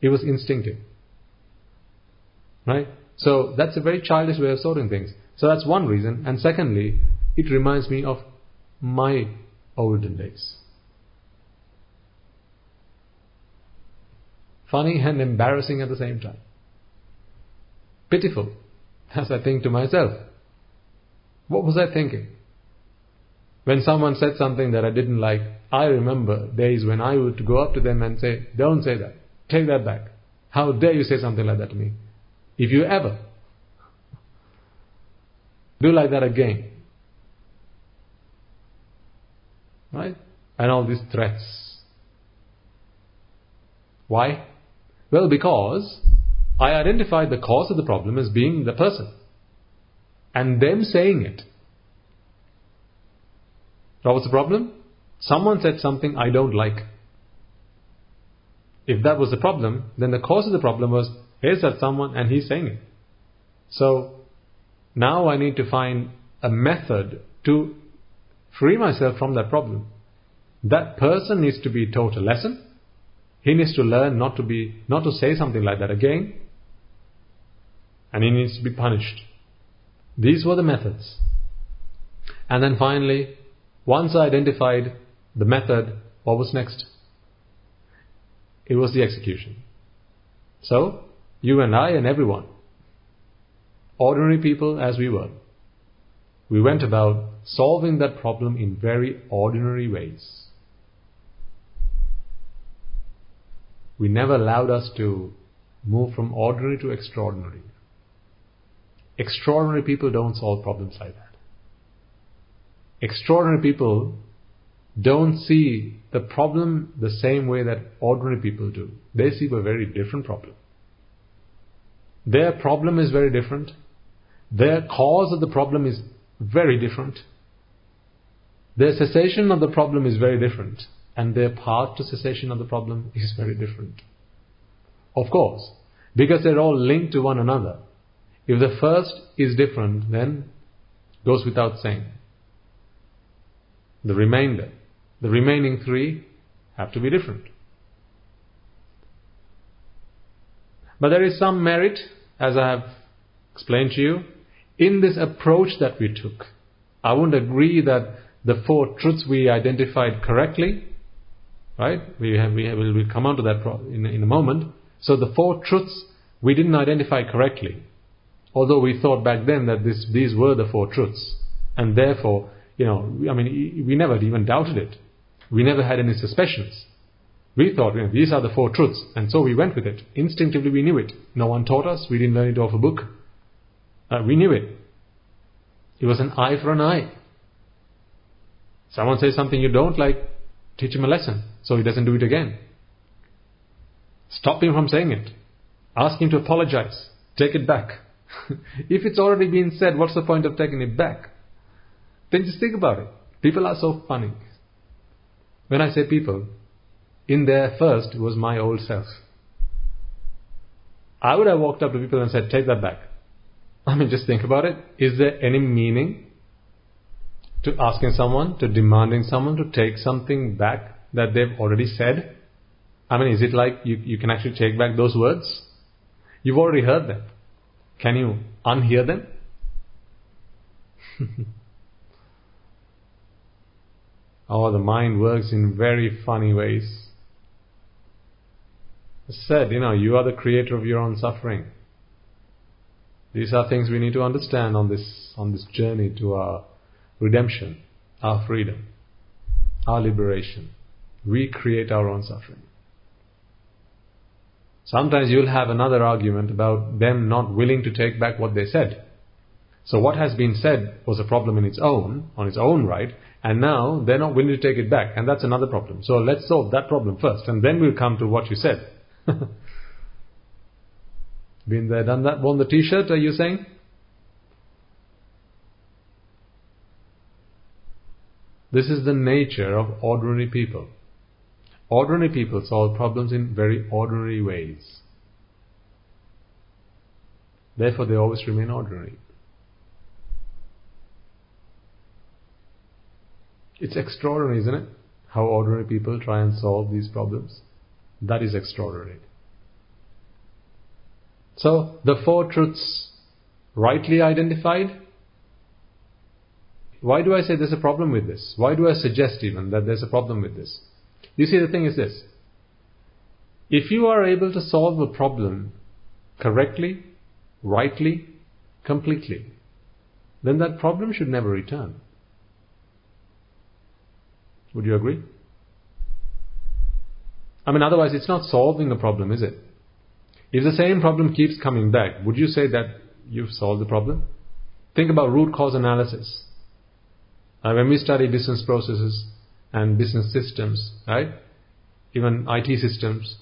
Right? So that's a very childish way of sorting things. So that's one reason. And secondly, it reminds me of my olden days. Funny and embarrassing at the same time. Pitiful, as I think to myself. What was I thinking? When someone said something that I didn't like, I remember days when I would go up to them and say, don't say that. Take that back. How dare you say something like that to me? If you ever do like that again. Right? And all these threats. Why? Well, because I identified the cause of the problem as being the person. And them saying it. What was the problem? Someone said something I don't like. If that was the problem, then the cause of the problem was, here's that someone and he's saying it. So, now I need to find a method to free myself from that problem. That person needs to be taught a lesson. He needs to learn not to say something like that again. And he needs to be punished. These were the methods. And then finally, once I identified the method, what was next? It was the execution. So, you and I and everyone, ordinary people as we were, we went about solving that problem in very ordinary ways. We never allowed us to move from ordinary to extraordinary. Extraordinary people don't solve problems like that. Extraordinary people don't see the problem the same way that ordinary people do. They see a very different problem. Their problem is very different. Their cause of the problem is very different. Their cessation of the problem is very different. And their path to cessation of the problem is very different. Of course, because they're all linked to one another. If the first is different, then goes without saying. The remaining three have to be different. But there is some merit, as I have explained to you, in this approach that we took. I wouldn't agree that the four truths we identified correctly, right? We'll come on to that in a moment. So the four truths we didn't identify correctly, although we thought back then that these were the four truths, and therefore, we never even doubted it. We never had any suspicions. We thought, these are the four truths, and so we went with it. Instinctively we knew it. No one taught us. We didn't learn it off a book. We knew it. It was an eye for an eye. Someone says something you don't like, teach him a lesson so he doesn't do it again. Stop him from saying it. Ask him to apologize. Take it back. If it's already been said, what's the point of taking it back? Then just think about it. People are so funny. When I say people, in there first was my old self. I would have walked up to people and said, take that back. Just think about it. Is there any meaning to asking someone, to demanding someone to take something back that they've already said? Is it like you can actually take back those words? You've already heard them. Can you unhear them? The mind works in very funny ways. As said, you are the creator of your own suffering. These are things we need to understand on this journey to our redemption, our freedom, our liberation. We create our own suffering. Sometimes you'll have another argument about them not willing to take back what they said. So what has been said was a problem on its own right, and now they're not willing to take it back, and that's another problem. So let's solve that problem first, and then we'll come to what you said. Been there, done that, worn the t-shirt, are you saying? This is the nature of ordinary people. Ordinary people solve problems in very ordinary ways. Therefore, they always remain ordinary. It's extraordinary, isn't it? How ordinary people try and solve these problems. That is extraordinary. So, the four truths rightly identified. Why do I say there's a problem with this? Why do I suggest even that there's a problem with this? You see, the thing is this. If you are able to solve a problem correctly, rightly, completely, then that problem should never return. Would you agree? Otherwise it's not solving a problem, is it? If the same problem keeps coming back, would you say that you've solved the problem? Think about root cause analysis. When we study business processes and business systems, right? Even IT systems,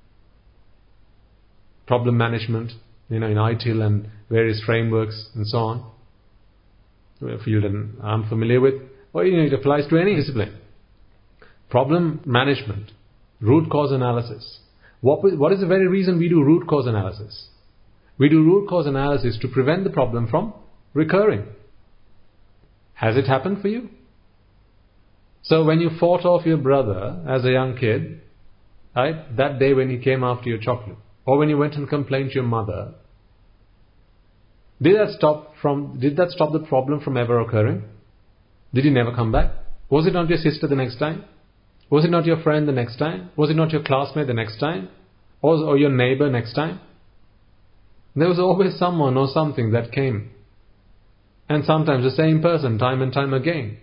problem management, in ITIL and various frameworks and so on, a field that I'm familiar with, or it applies to any discipline. Problem management, root cause analysis. What is the very reason we do root cause analysis? We do root cause analysis to prevent the problem from recurring. Has it happened for you? So when you fought off your brother as a young kid, right, that day when he came after your chocolate, or when you went and complained to your mother, did that stop the problem from ever occurring? Did he never come back? Was it not your sister the next time? Was it not your friend the next time? Was it not your classmate the next time? Or your neighbor next time? There was always someone or something that came. And sometimes the same person, time and time again.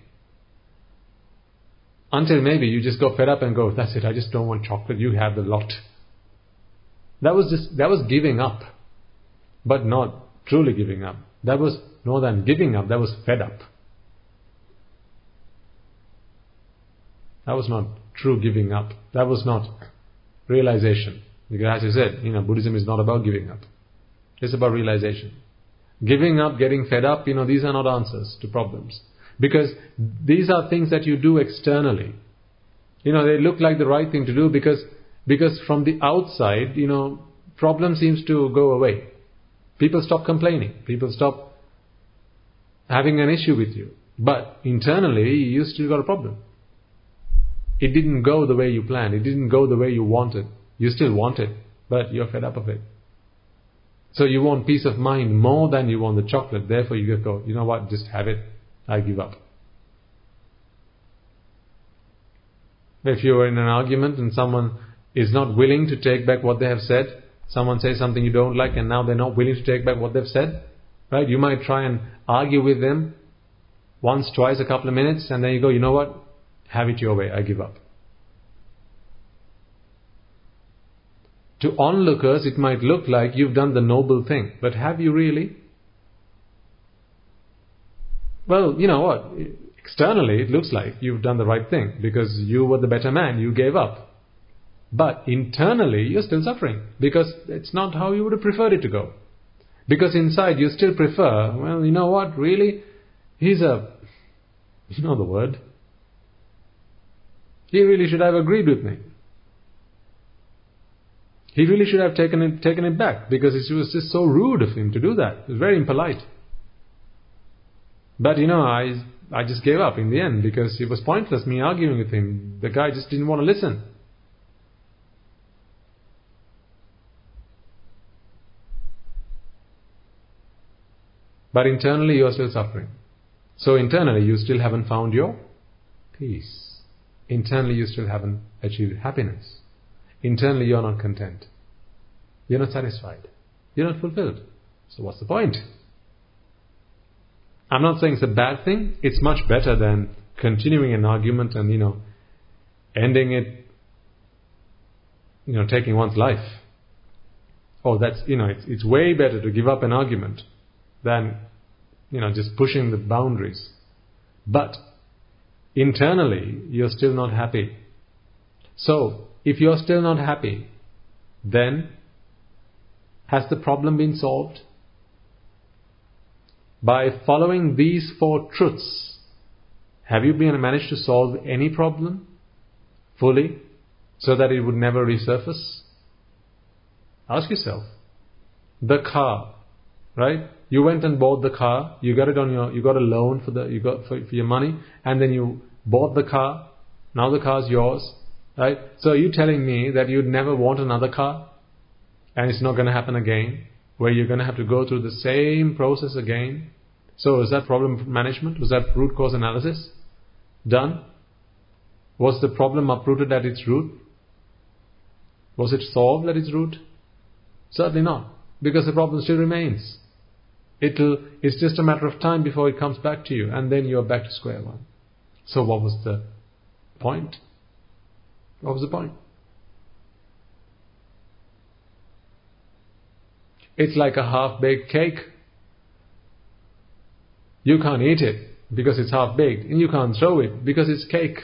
Until maybe you just got fed up and go, that's it, I just don't want chocolate, you have the lot. That was giving up. But not truly giving up. That was more than giving up, that was fed up. That was not true giving up. That was not realization. Because as you said, Buddhism is not about giving up. It's about realization. Giving up, getting fed up, these are not answers to problems. Because these are things that you do externally. They look like the right thing to do because from the outside, problem seems to go away. People stop complaining. People stop having an issue with you. But internally, you still got a problem. It didn't go the way you planned. It didn't go the way you wanted. You still want it, but you're fed up of it. So you want peace of mind more than you want the chocolate. Therefore you go, you know what, just have it. I give up. If you are in an argument and someone is not willing to take back what they have said, someone says something you don't like and now they're not willing to take back what they've said, right? You might try and argue with them once, twice, a couple of minutes, and then you go, you know what, have it your way, I give up. To onlookers, it might look like you've done the noble thing, but have you really? Well, you know what? Externally, it looks like you've done the right thing because you were the better man, you gave up. But internally, you're still suffering because it's not how you would have preferred it to go. Because inside, you still prefer, well, you know what? Really? He's you know the word. He really should have agreed with me. He really should have taken it back because it was just so rude of him to do that. It was very impolite. But I just gave up in the end because it was pointless me arguing with him. The guy just didn't want to listen. But internally you are still suffering. So internally you still haven't found your peace. Internally you still haven't achieved happiness. Internally you are not content. You're not satisfied. You're not fulfilled. So what's the point? I'm not saying it's a bad thing. It's much better than continuing an argument and, ending it, taking one's life. Oh, that's, it's way better to give up an argument than, just pushing the boundaries. But internally, you're still not happy. So, if you're still not happy, then has the problem been solved? By following these 4 truths, have you managed to solve any problem fully so that it would never resurface? Ask yourself. The car, right? You went and bought the car. You got it you got a loan for your money, and then you bought the car. Now the car's yours, right? So are you telling me that you'd never want another car, and it's not going to happen again, where you're going to have to go through the same process again? So is that problem management? Was that root cause analysis done? Was the problem uprooted at its root? Was it solved at its root? Certainly not, because the problem still remains. It's just a matter of time before it comes back to you, and then you're back to square one. So what was the point? What was the point? It's like a half-baked cake. You can't eat it because it's half-baked, and you can't throw it because it's cake.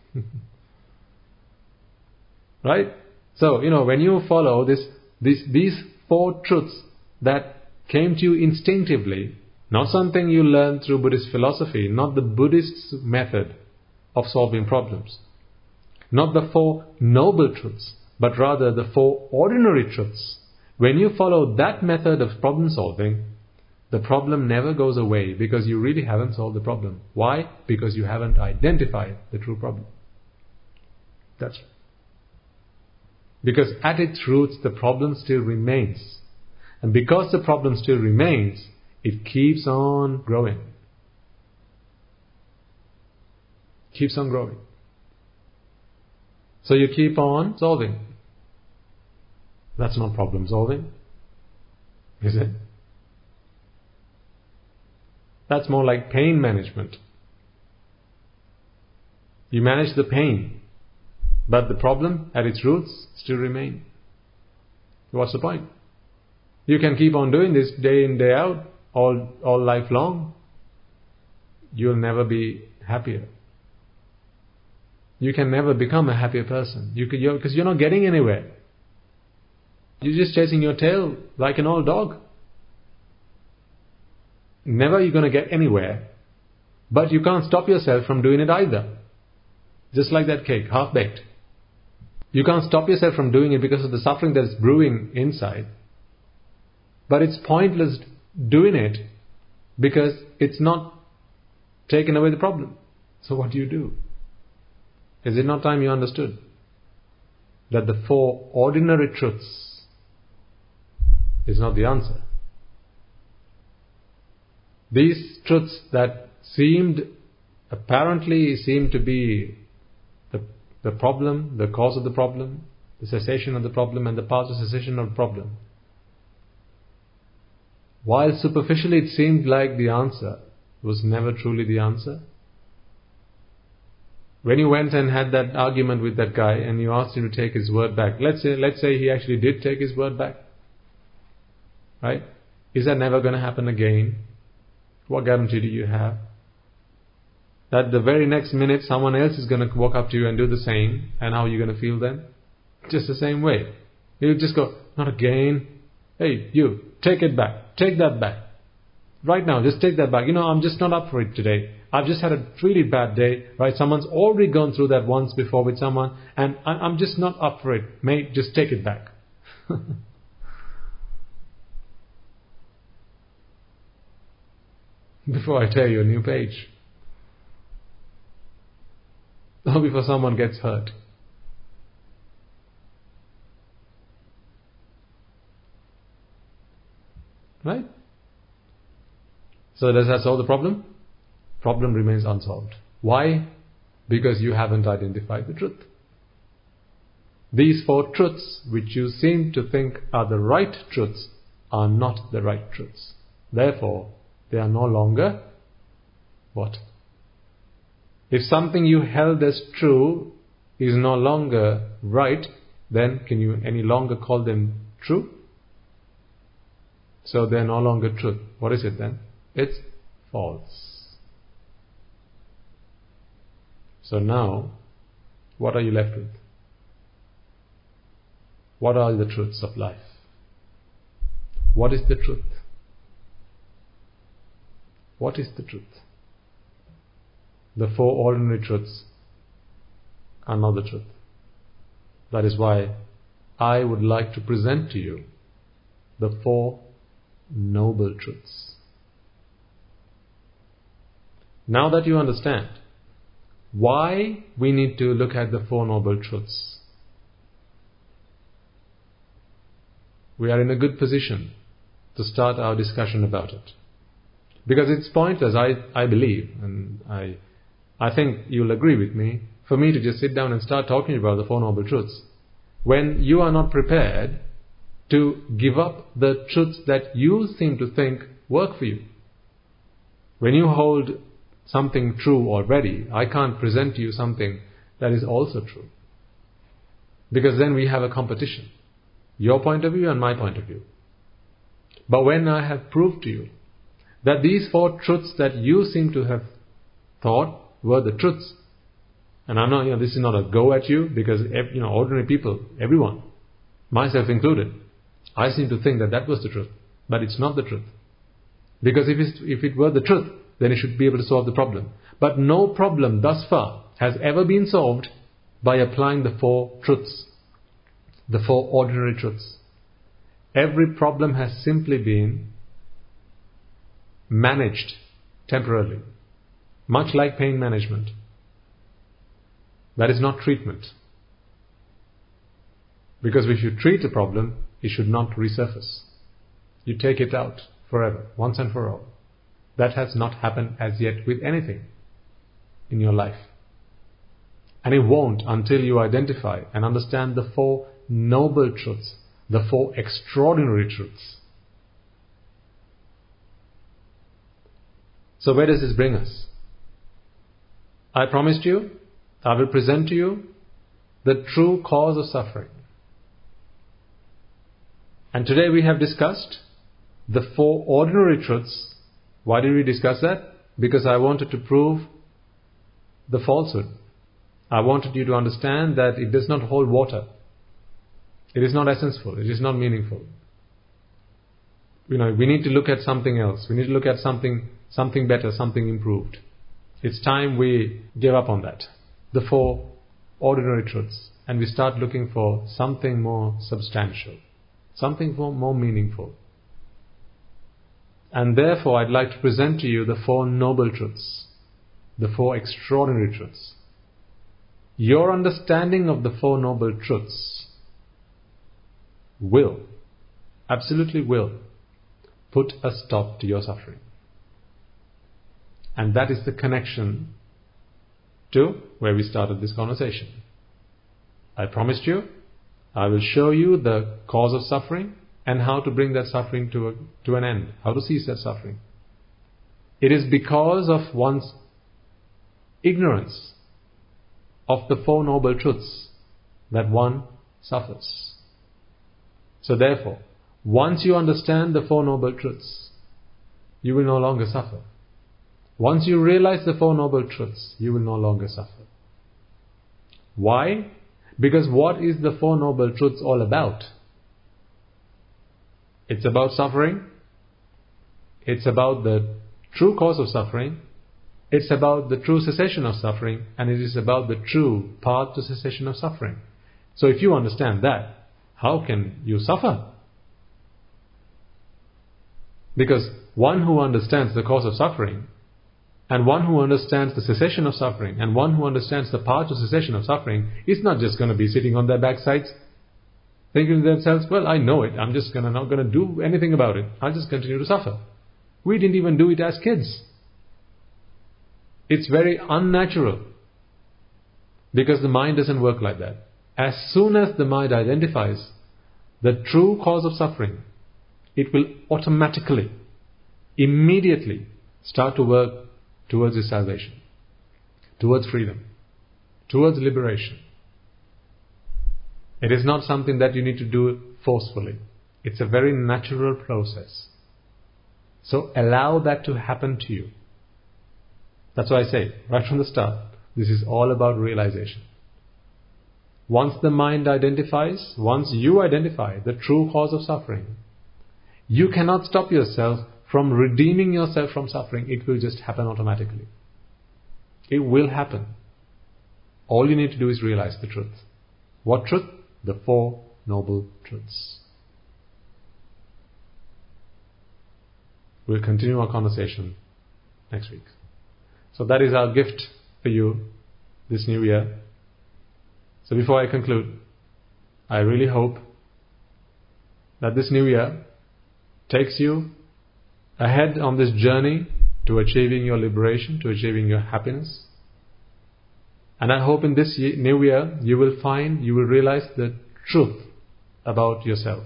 Right? So, when you follow these 4 truths that came to you instinctively, not something you learned through Buddhist philosophy, not the Buddhist method of solving problems, not the 4 noble truths, but rather the 4 ordinary truths. When you follow that method of problem solving, the problem never goes away because you really haven't solved the problem. Why? Because you haven't identified the true problem. That's right. Because at its roots, the problem still remains. And because the problem still remains, it keeps on growing. Keeps on growing. So you keep on solving. That's not problem solving, is it? That's more like pain management. You manage the pain, but the problem at its roots still remain. What's the point? You can keep on doing this day in, day out, all life long, you'll never be happier. You can never become a happier person. Because you're not getting anywhere. You're just chasing your tail like an old dog. Never you're going to get anywhere. But you can't stop yourself from doing it either. Just like that cake, half-baked. You can't stop yourself from doing it because of the suffering that's brewing inside. But it's pointless doing it because it's not taking away the problem. So what do? Is it not time you understood that the four ordinary truths is not the answer? These truths that apparently seemed to be the problem, the cause of the problem, the cessation of the problem, and the path to cessation of the problem. While superficially it seemed like the answer, was never truly the answer. When you went and had that argument with that guy and you asked him to take his word back, let's say he actually did take his word back, right? Is that never going to happen again? What guarantee do you have? That the very next minute someone else is going to walk up to you and do the same, and how are you going to feel then? Just the same way. You just go, not again. Hey, you, take it back. Take that back. Right now, just take that back. I'm just not up for it today. I've just had a really bad day, right? Someone's already gone through that once before with someone, and I'm just not up for it. Mate, just take it back. Before I tear you a new page. Or before someone gets hurt. Right? So does that solve the problem? Problem remains unsolved. Why? Because you haven't identified the truth. These four truths, which you seem to think are the right truths, are not the right truths. Therefore, they are no longer what? If something you held as true is no longer right, then can you any longer call them true? So they are no longer truth. What is it then? It's false. So now, what are you left with? What are the truths of life? What is the truth? What is the truth? The four ordinary truths are not the truth. That is why I would like to present to you the four noble truths. Now that you understand why we need to look at the Four Noble Truths, we are in a good position to start our discussion about it. Because it's pointless, I believe, and I think you'll agree with me, for me to just sit down and start talking about the Four Noble Truths when you are not prepared to give up the truths that you seem to think work for you. When you hold something true already, I can't present to you something that is also true. Because then we have a competition. Your point of view and my point of view. But when I have proved to you that these four truths that you seem to have thought were the truths, and I'm not, this is not a go at you, because ordinary people, everyone, myself included, I seem to think that was the truth, but it's not the truth. Because if it were the truth, then it should be able to solve the problem. But no problem thus far has ever been solved by applying the four truths, the four ordinary truths. Every problem has simply been managed temporarily, much like pain management. That is not treatment. Because if you treat a problem, it should not resurface. You take it out forever, once and for all. That has not happened as yet with anything in your life. And it won't until you identify and understand the four noble truths, the four extraordinary truths. So where does this bring us? I promised you, I will present to you the true cause of suffering. And today we have discussed the 4 ordinary truths. Why did we discuss that? Because I wanted to prove the falsehood. I wanted you to understand that it does not hold water. It is not essential. It is not meaningful. We need to look at something else. We need to look at something better, something improved. It's time we give up on that. The 4 ordinary truths. And we start looking for something more substantial, something more meaningful. And therefore, I'd like to present to you the 4 noble truths, the 4 extraordinary truths. Your understanding of the 4 noble truths will, absolutely will, put a stop to your suffering. And that is the connection to where we started this conversation. I promised you, I will show you the cause of suffering and how to bring that suffering to an end, how to cease that suffering. It is because of one's ignorance of the 4 noble truths that one suffers. So therefore, once you understand the 4 noble truths, you will no longer suffer. Once you realize the 4 noble truths, you will no longer suffer. Why? Because what is the 4 noble truths all about? It's about suffering. It's about the true cause of suffering. It's about the true cessation of suffering. And it is about the true path to cessation of suffering. So if you understand that, how can you suffer? Because one who understands the cause of suffering, and one who understands the cessation of suffering, and one who understands the path to cessation of suffering, is not just going to be sitting on their backsides thinking to themselves, well, I know it, I'm just not going to do anything about it, I'll just continue to suffer. We didn't even do it as kids. It's very unnatural, because the mind doesn't work like that. As soon as the mind identifies the true cause of suffering, it will automatically, immediately start to work towards its salvation, towards freedom, towards liberation. It is not something that you need to do forcefully. It's a very natural process. So allow that to happen to you. That's why I say, right from the start, this is all about realization. Once the mind identifies, once you identify the true cause of suffering, you cannot stop yourself from redeeming yourself from suffering. It will just happen automatically. It will happen. All you need to do is realize the truth. What truth? The 4 noble truths. We'll continue our conversation next week. So that is our gift for you this new year. So before I conclude, I really hope that this new year takes you ahead on this journey to achieving your liberation, to achieving your happiness. And I hope in this new year you will realize the truth about yourself.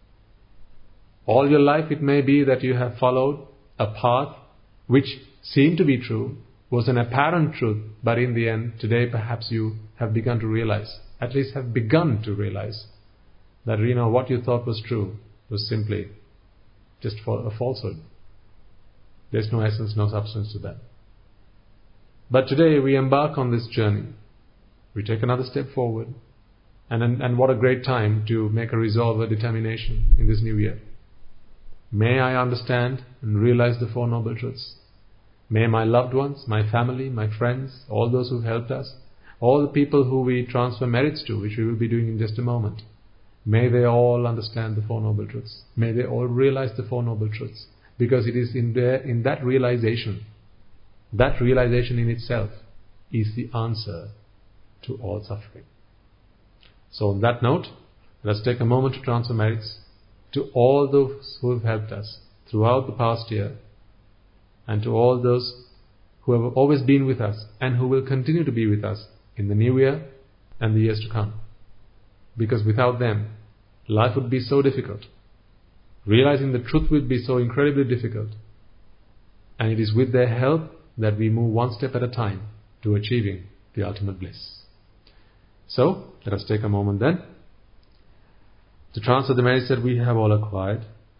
All your life it may be that you have followed a path which seemed to be true, was an apparent truth, but in the end, today perhaps you have begun to realize, at least have begun to realize, that what you thought was true was simply just a falsehood. There's no essence, no substance to that. But today we embark on this journey. We take another step forward. And what a great time to make a resolve, a determination in this new year. May I understand and realize the 4 noble truths. May my loved ones, my family, my friends, all those who helped us, all the people who we transfer merits to, which we will be doing in just a moment, may they all understand the 4 noble truths. May they all realize the 4 noble truths. Because it is in that realization in itself is the answer to all suffering. So on that note, let's take a moment to transfer merits to all those who have helped us throughout the past year, and to all those who have always been with us and who will continue to be with us in the new year and the years to come. Because without them, life would be so difficult. Realizing the truth would be so incredibly difficult. And it is with their help that we move one step at a time to achieving the ultimate bliss. So, let us take a moment then to transfer the merits that we have all acquired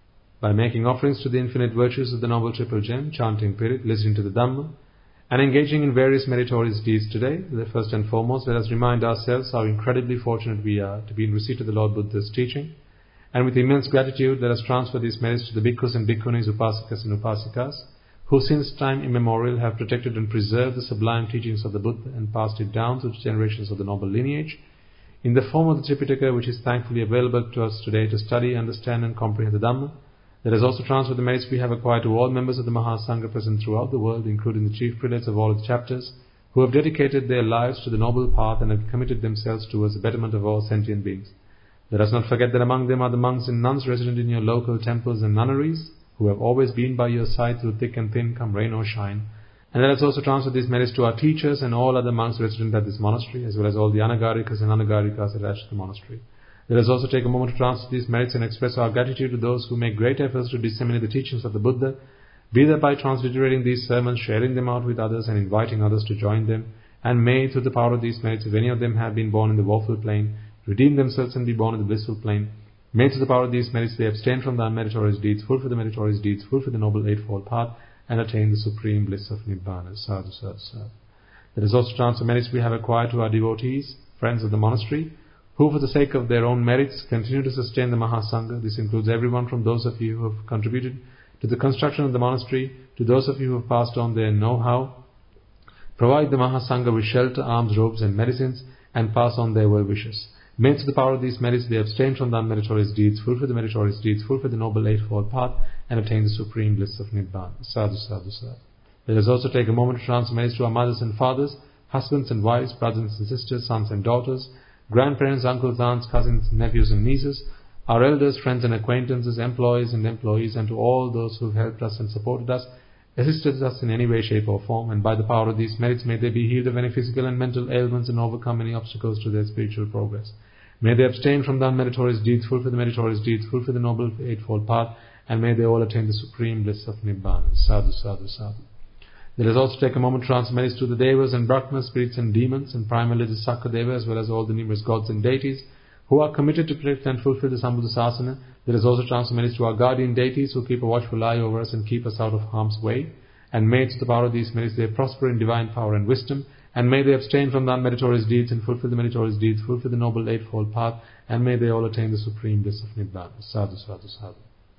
by making offerings to the infinite virtues of the Noble Triple Gem, chanting Pirit, listening to the Dhamma, and engaging in various meritorious deeds today. First and foremost, let us remind ourselves how incredibly fortunate we are to be in receipt of the Lord Buddha's teaching, and with immense gratitude let us transfer these merits to the bhikkhus and bhikkhunis, upasakas and upasikas, who since time immemorial have protected and preserved the sublime teachings of the Buddha and passed it down through generations of the noble lineage, in the form of the Tripitaka, which is thankfully available to us today to study, understand and comprehend the Dhamma. Let us also transfer the merits we have acquired to all members of the Mahasangha present throughout the world, including the chief prelates of all its chapters, who have dedicated their lives to the noble path and have committed themselves towards the betterment of all sentient beings. Let us not forget that among them are the monks and nuns resident in your local temples and nunneries, who have always been by your side through thick and thin, come rain or shine. And let us also transfer these merits to our teachers and all other monks resident at this monastery, as well as all the anagarikas and anagarikas attached to the monastery. Let us also take a moment to transfer these merits and express our gratitude to those who make great efforts to disseminate the teachings of the Buddha, be that by transliterating these sermons, sharing them out with others and inviting others to join them. And may, through the power of these merits, if any of them have been born in the woeful plane, redeem themselves and be born in the blissful plane. May, through the power of these merits, they abstain from the unmeritorious deeds, fulfill the meritorious deeds, fulfill the noble eightfold path, and attain the supreme bliss of Nibbana. Sadhu, sadhu, sadhu. Let us also transfer merits we have acquired to our devotees, friends of the monastery, who for the sake of their own merits continue to sustain the Mahasangha. This includes everyone from those of you who have contributed to the construction of the monastery, to those of you who have passed on their know-how, provide the Mahasangha with shelter, alms, robes and medicines, and pass on their well wishes. May through the power of these merits they abstain from the unmeritorious deeds, fulfill the meritorious deeds, fulfill the noble eightfold path, and obtain the supreme bliss of Nibbana. Sadhu, sadhu, sadhu. Let us also take a moment to transfer merits to our mothers and fathers, husbands and wives, brothers and sisters, sons and daughters, grandparents, uncles, aunts, cousins, nephews and nieces, our elders, friends and acquaintances, employees and employees, and to all those who have helped us and supported us, assisted us in any way, shape or form, and by the power of these merits may they be healed of any physical and mental ailments and overcome any obstacles to their spiritual progress. May they abstain from the unmeritorious deeds, fulfill the meritorious deeds, fulfill the noble eightfold path, and may they all attain the supreme bliss of Nibbana. Sadhu, sadhu, sadhu. Let us also take a moment to transfer merits to the Devas and Brahmas, spirits and demons, and primarily the Sakadeva, as well as all the numerous gods and deities, who are committed to protect and fulfill the Sambuddha Sasana. Let us also transfer merits to our guardian deities, who keep a watchful eye over us and keep us out of harm's way. And may, to the power of these merits, they prosper in divine power and wisdom, and may they abstain from the unmeritorious deeds and fulfill the meritorious deeds, fulfill the noble eightfold path, and may they all attain the supreme bliss of Nibbana. Sadhu, sadhu, sadhu.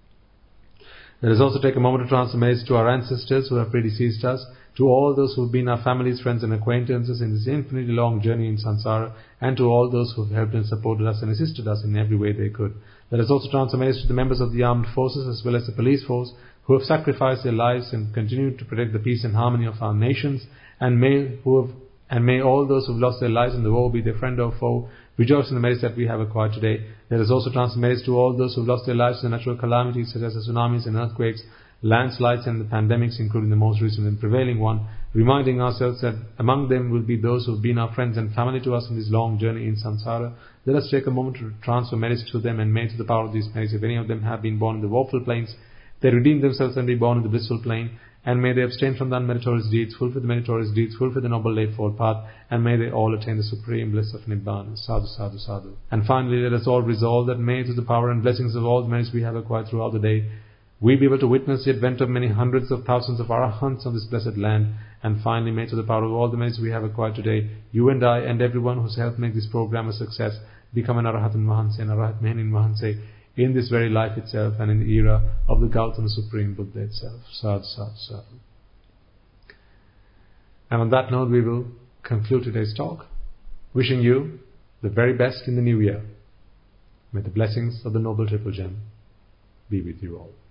Let us also take a moment to transfer merits to our ancestors who have predeceased us, to all those who have been our families, friends and acquaintances in this infinitely long journey in samsara, and to all those who have helped and supported us and assisted us in every way they could. Let us also transfer merits to the members of the armed forces as well as the police force who have sacrificed their lives and continue to protect the peace and harmony of our nations, and may all those who have lost their lives in the war, be their friend or foe, rejoice in the merits that we have acquired today. Let us also transfer merits to all those who have lost their lives in natural calamities such as the tsunamis and earthquakes, landslides and the pandemics, including the most recent and prevailing one, reminding ourselves that among them will be those who have been our friends and family to us in this long journey in samsara. Let us take a moment to transfer merits to them, and may, to the power of these merits, if any of them have been born in the woeful planes, they redeem themselves and be born in the blissful plane, and may they abstain from the unmeritorious deeds, fulfill the meritorious deeds, fulfill the noble eightfold path, and may they all attain the supreme bliss of Nibbana. Sadhu, sadhu, sadhu. And finally, let us all resolve that may, to the power and blessings of all the merits we have acquired throughout the day, we be able to witness the advent of many hundreds of thousands of arahants on this blessed land. And finally, may, to the power of all the merits we have acquired today, you and I and everyone who's helped make this program a success become an Arahatan Mahanse, an Arahat Mehenin Mahanse, in this very life itself and in the era of the Gautama Supreme Buddha itself. Sadhu, sadhu, sadhu. And on that note, we will conclude today's talk, wishing you the very best in the new year. May the blessings of the Noble Triple Gem be with you all.